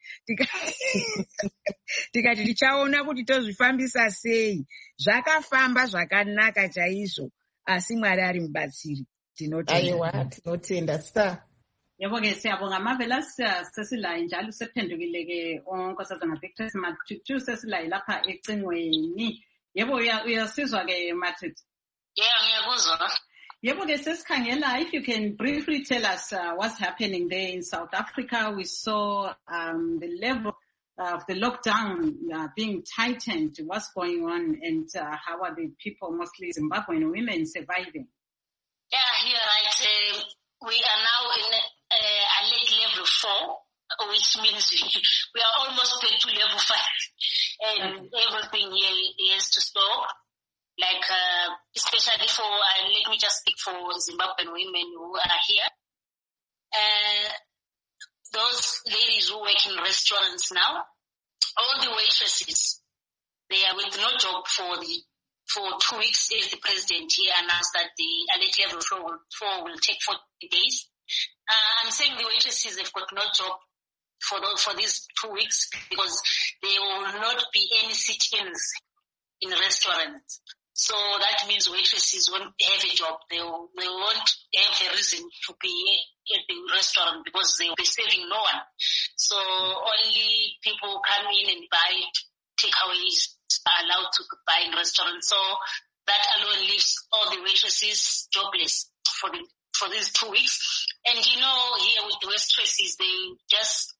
Speaker 4: Tikati tichaona kuti tozvifambisa sei. Zvakafamba zvakanaka chaizvo, asi Mwari ari mubatsiri. Tinotenda.
Speaker 2: Aiwa, tinotenda sir.
Speaker 1: Yebo ke siyabonga Marvelous, sesilayi njalo sephendukile ke onkosazana Victor Mathutu, sesilayi lapha ecingweni. Yebo uyasizwa ke Mathutu?
Speaker 3: Yeah, ngiyakuzwa.
Speaker 1: Yebo ke sesikhangela, if you can briefly tell us uh, what's happening there in South Africa. We saw um, the level of the lockdown uh, being tightened. What's going on, and uh, how are the people, mostly Zimbabwean women, surviving?
Speaker 3: Yeah, you're right. Uh, we are now in uh, alert level four, which means we, we are almost back to level five, and okay. everything here is to stop. Like, uh, especially for, uh, let me just speak for Zimbabwean women who are here. Uh, those ladies who work in restaurants now, all the waitresses, they are with no job for the for two weeks as the president here announced that the alert level four, four will take forty days. Uh, I'm saying the waitresses have got no job for the, for these two weeks because there will not be any sit-ins in restaurants. So that means waitresses won't have a job. They, they won't have a reason to be at the restaurant because they will be serving no one. So only people come in and buy takeaways are allowed to buy in restaurants. So that alone leaves all the waitresses jobless for the, for these two weeks. And you know, here with the waitresses, they just,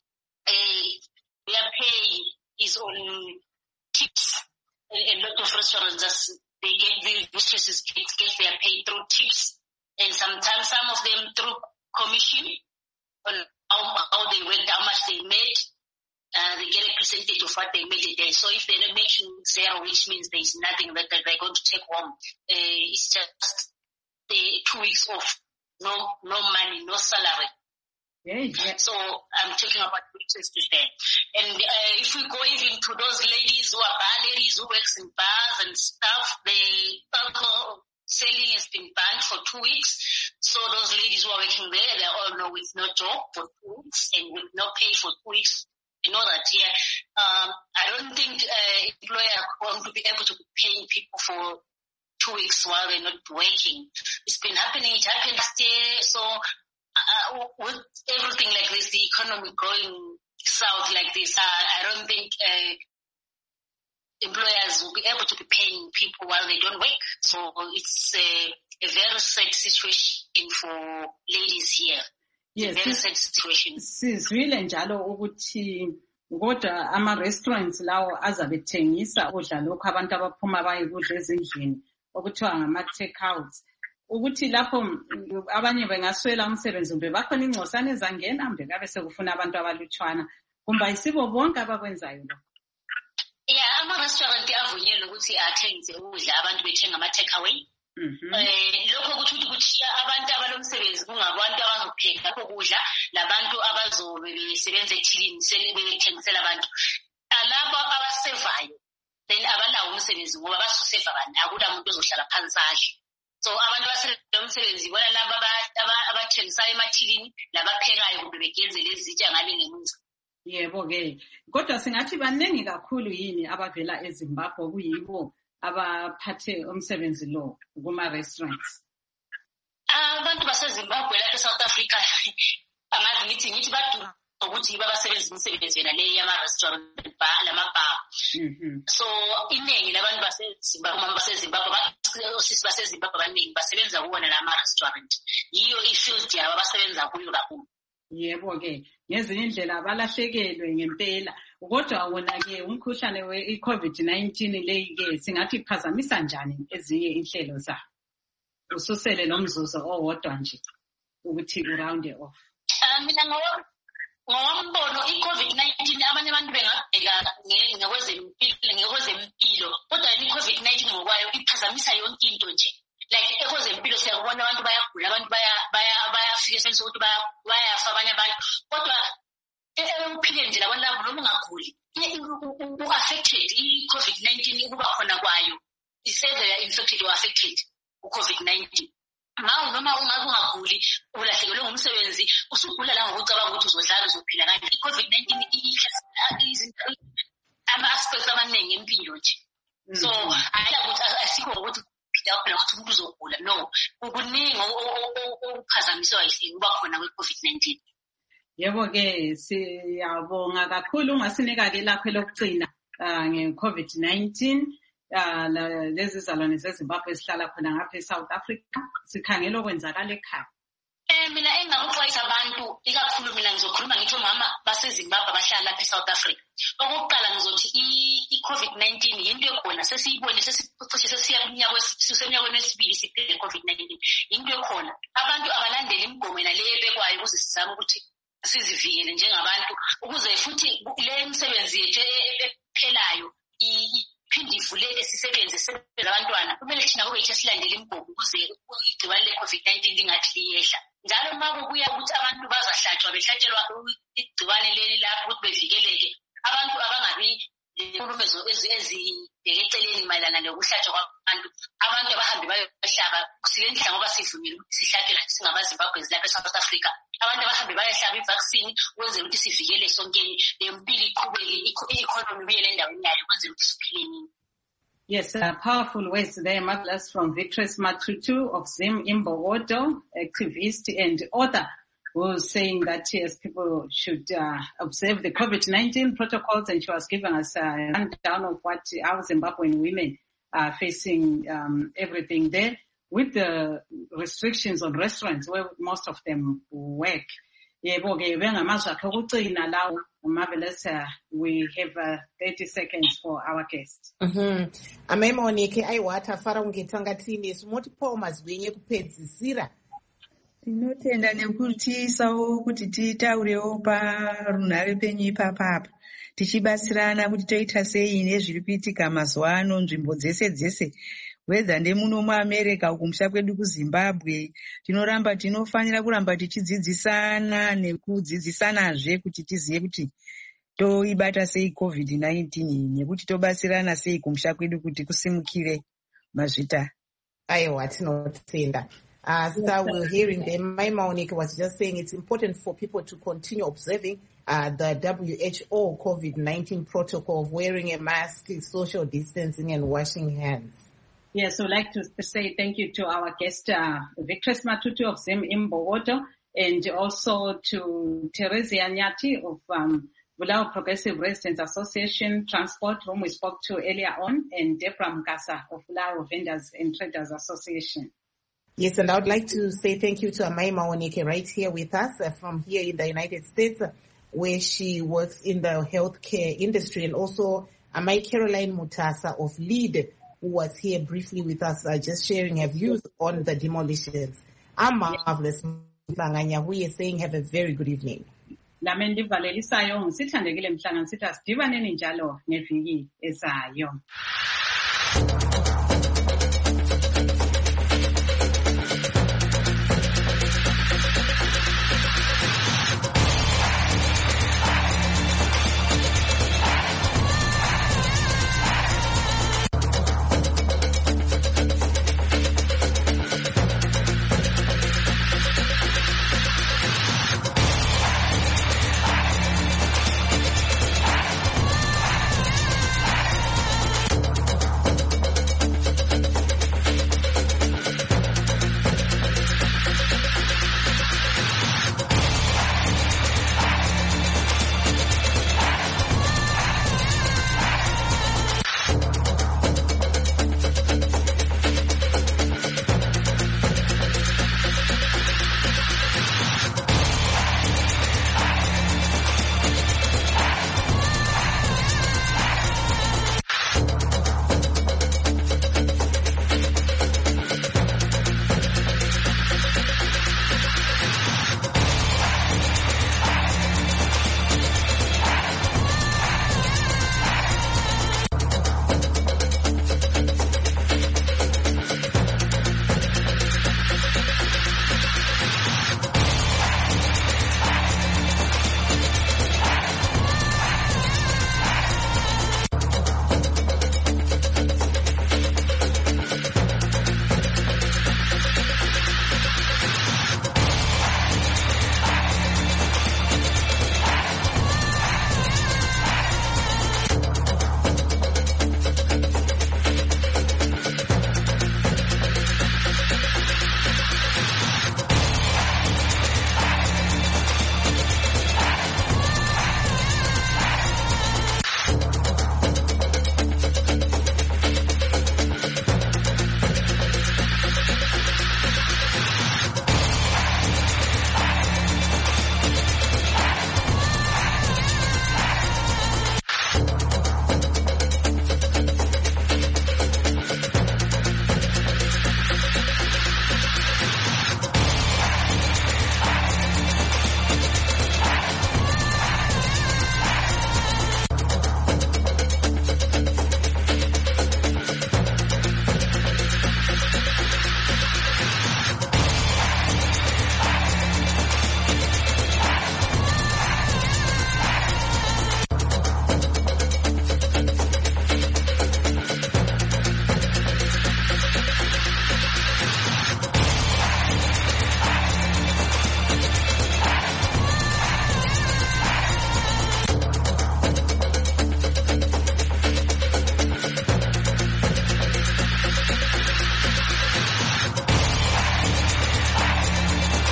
Speaker 3: uh, their pay is on tips. A, a lot of restaurants, just, they get the waitresses get, get their pay through tips. And sometimes some of them through commission on how, how they worked, how much they made. Uh, they get a percentage of what they made a day. So if they're making zero, which means there's nothing that they're going to take home, uh, it's just uh, two weeks off, no, no money, no salary.
Speaker 1: Yeah, yeah.
Speaker 3: So I'm talking about waitresses today. And uh, if we go even to those ladies who are bar ladies who works in bars and stuff, the alcohol selling has been banned for two weeks. So those ladies who are working there, they're all know with no job for two weeks and with no pay for two weeks. You know that, yeah. Um, I don't think uh, employers are going to be able to be paying people for two weeks while they're not working. It's been happening. It happened last year. So uh, with everything like this, the economy going south like this, uh, I don't think uh, employers will be able to be paying people while they don't work. So it's uh, a very sad situation for ladies here.
Speaker 1: Yes,
Speaker 3: very sad situation.
Speaker 1: Sizwile njalo ukuthi kodwa ama-restaurants lawo azabe ethengisa ukudla lokhu abantu abaphuma bayekudla ezindlini okuthiwa ngama-take-outs ukuthi lapho abanye bengaswela umsebenzi kumbe bakhona ingcosana ezangena mbe kabe sekufuna abantu abalutshwana kumbe ayisibo bonke abakwenzayo lokho.
Speaker 3: Yeah, ama-restaurant avunyelwe ukuthi athengise ukudla abantu bethenga ama-take-away. Eh lokho kuthi ukuthi abantu abalomsebenzi kungabantu abazopheka ukudla labantu abazobe besebenza ethilini sebethengisela abantu alabo abasevayo then abalawo umsebenzi ngoba basoseva abantu akula umuntu ozohlala phansi adle. So abantu abasebenza umsebenzi bona laba abathengisa emathilini labaphekayo kumbe begenzele izitsha ngale ngemuva.
Speaker 1: Yebo ke kodwa singathi baningi kakhulu yini abavela eZimbabwe kuyibo abaphathe umsebenzi lo kuma-restaurants?
Speaker 3: Abantu baseZimbabwe lapha eSouth Africa angazi ngithi ngithi baduma ukuthi babasebenza umsebenzi yena le yama-restaurant lama-bar. So iningi labantu baseZimbabwe mama baseZimbabwe osisi baseZimbabwe abaningi basebenza kuwona lama-restaurant. Yiyo i-field yabo abasebenza kuyo kakhulu.
Speaker 1: Yebo ke ngezinye indlela balahlekelwe ngempela kodwa wona-ke umkhuhlane we-COVID nineteen leyi-ke singathi iphazamisa njani ezinye inhlelo zayo ususele lo mzuzu owodwa nje ukuthi u-round off?
Speaker 3: Uh, mina ngowambono i-COVID nineteen abanye abantu bengabheka ngekwezempilo ngekwezempilo kodwa i-COVID nineteen ngokwayo iphazamisa yonke into nje. Like ekwezempilo siyakubona abantu bayagula abantu baya baya bayafika sense ukuthi bayafa abanye abantu kodwa ekuphileni nje labantu labo noma ungaguli u-affected i-COVID nineteen ukuba khona kwayo isevele infected or affected u-COVID nineteen. Ngawo noma ungabe ungaguli ulahlekelwe ngumsebenzi usugula la ngokucabanga ukuthi uzodlala uzophila kanjani. I-COVID nineteen ama-aspects amaningi empilo nje. So ayakuthi asikho ukuthi phela ukuthi umuntu uzogula no kukuningi okuphazamiswa ukuba khona kwe-COVID nineteen.
Speaker 1: Yebo ke siyabonga kakhulu ungasinika ke lapho lokugcina nge-COVID nineteen lezi zalwane zeZimbabwe esihlala khona ngapha eSouth Africa sikhangela okwenzakala ekhaya.
Speaker 3: Eh mina engakuxwayisa abantu ikakhulu mina ngizokhuluma ngithi mama baseZimbabwe abahlala lapha eSouth Africa. Okokuqala ngizothi i-COVID nineteen yinto ekhona sesiyibone sesifuthi sesiya kunyaka weseminyakweni wesibili siphele i-COVID nineteen into ekhona. Abantu abalandeli imigomo le ebekwayo ukuze sizame ukuthi sizivikele njengabantu ukuze futhi le imisebenzi yethu ephelayo iphinde ivule esisebenze sebenza abantwana kumele thina kube yithi silandele imigomo ukuze igciwane le-COVID nineteen lingathi liyehla. Njalo uma kubuya ukuthi abantu bazahlatshwa behlatshelwa igciwane leli lapho ukuthi bevikeleke abantu abangabi inkulumezo ezibheke eceleni mayelana nokuhlatshwa kwabantu abantu abahambe bayohlaba silendlela ngoba sivumile ukuthi sihlatshelwe singamaZimbabwe lapha eSouth Africa abantu abahambe bayohlaba i-vaccine ukwenzela ukuthi sivikele sonkeni lempilo iqhubeke i-economy buyele endaweni yayo ukwenzela ukuthi siphile nini.
Speaker 1: Yes, uh, powerful words there, marvelous, from Victress Matutu of Zim Imbogodo, activist and author, who's saying that yes, people should uh, observe the COVID nineteen protocols, and she was giving us a rundown of what our Zimbabwean women are facing, um, everything there with the restrictions on restaurants where most of them work. Marvelous. Uh, we have uh, thirty seconds for our guest.
Speaker 2: Mm-hmm. Amemonique aiwata fara ungetanga tini sumoti po mazwenye kupedzisira.
Speaker 4: Tinotenda nekutiisawo kuti titaurewo parunhare penyu ipapapa tichibatsirana kuti toita sei nezviri kuitika mazuva ano nzvimbo dzese dzese, wedza ndemuno muAmerica kumusha kwedu kuZimbabwe. Tinoramba tinofanira kuramba tichidzidzisana nekudzidzisanazve kuti tizive kuti toibata sei COVID nineteen nekuti tobatsirana sei kumusha kwedu kuti kusimukire mazvita.
Speaker 2: Aiwa, tinotenda. Uh, so we're hearing them. My Monique was just saying it's important for people to continue observing uh, the W H O COVID nineteen protocol of wearing a mask, social distancing, and washing hands.
Speaker 1: Yes, so I'd like to say thank you to our guest, uh, Victress Matutu of Zim Imbogodo, and also to Teresa Nyati of um, Bulawayo Progressive Residents Association Transport, whom we spoke to earlier on, and Deborah Mkasa of Bulawayo Vendors and Traders Association.
Speaker 2: Yes, and I would like to say thank you to Amai Maonike right here with us uh, from here in the United States, uh, where she works in the healthcare industry, and also Amai Caroline Mutasa of LEAD, who was here briefly with us, uh, just sharing her views on the demolitions. I'm Marvelous Mhlanganya, who is saying have a very good evening.
Speaker 1: Lamendi Valerisayo, Sithandekile Mhlanga, Sita Steven Ninjalo, Nevigi, Esayo.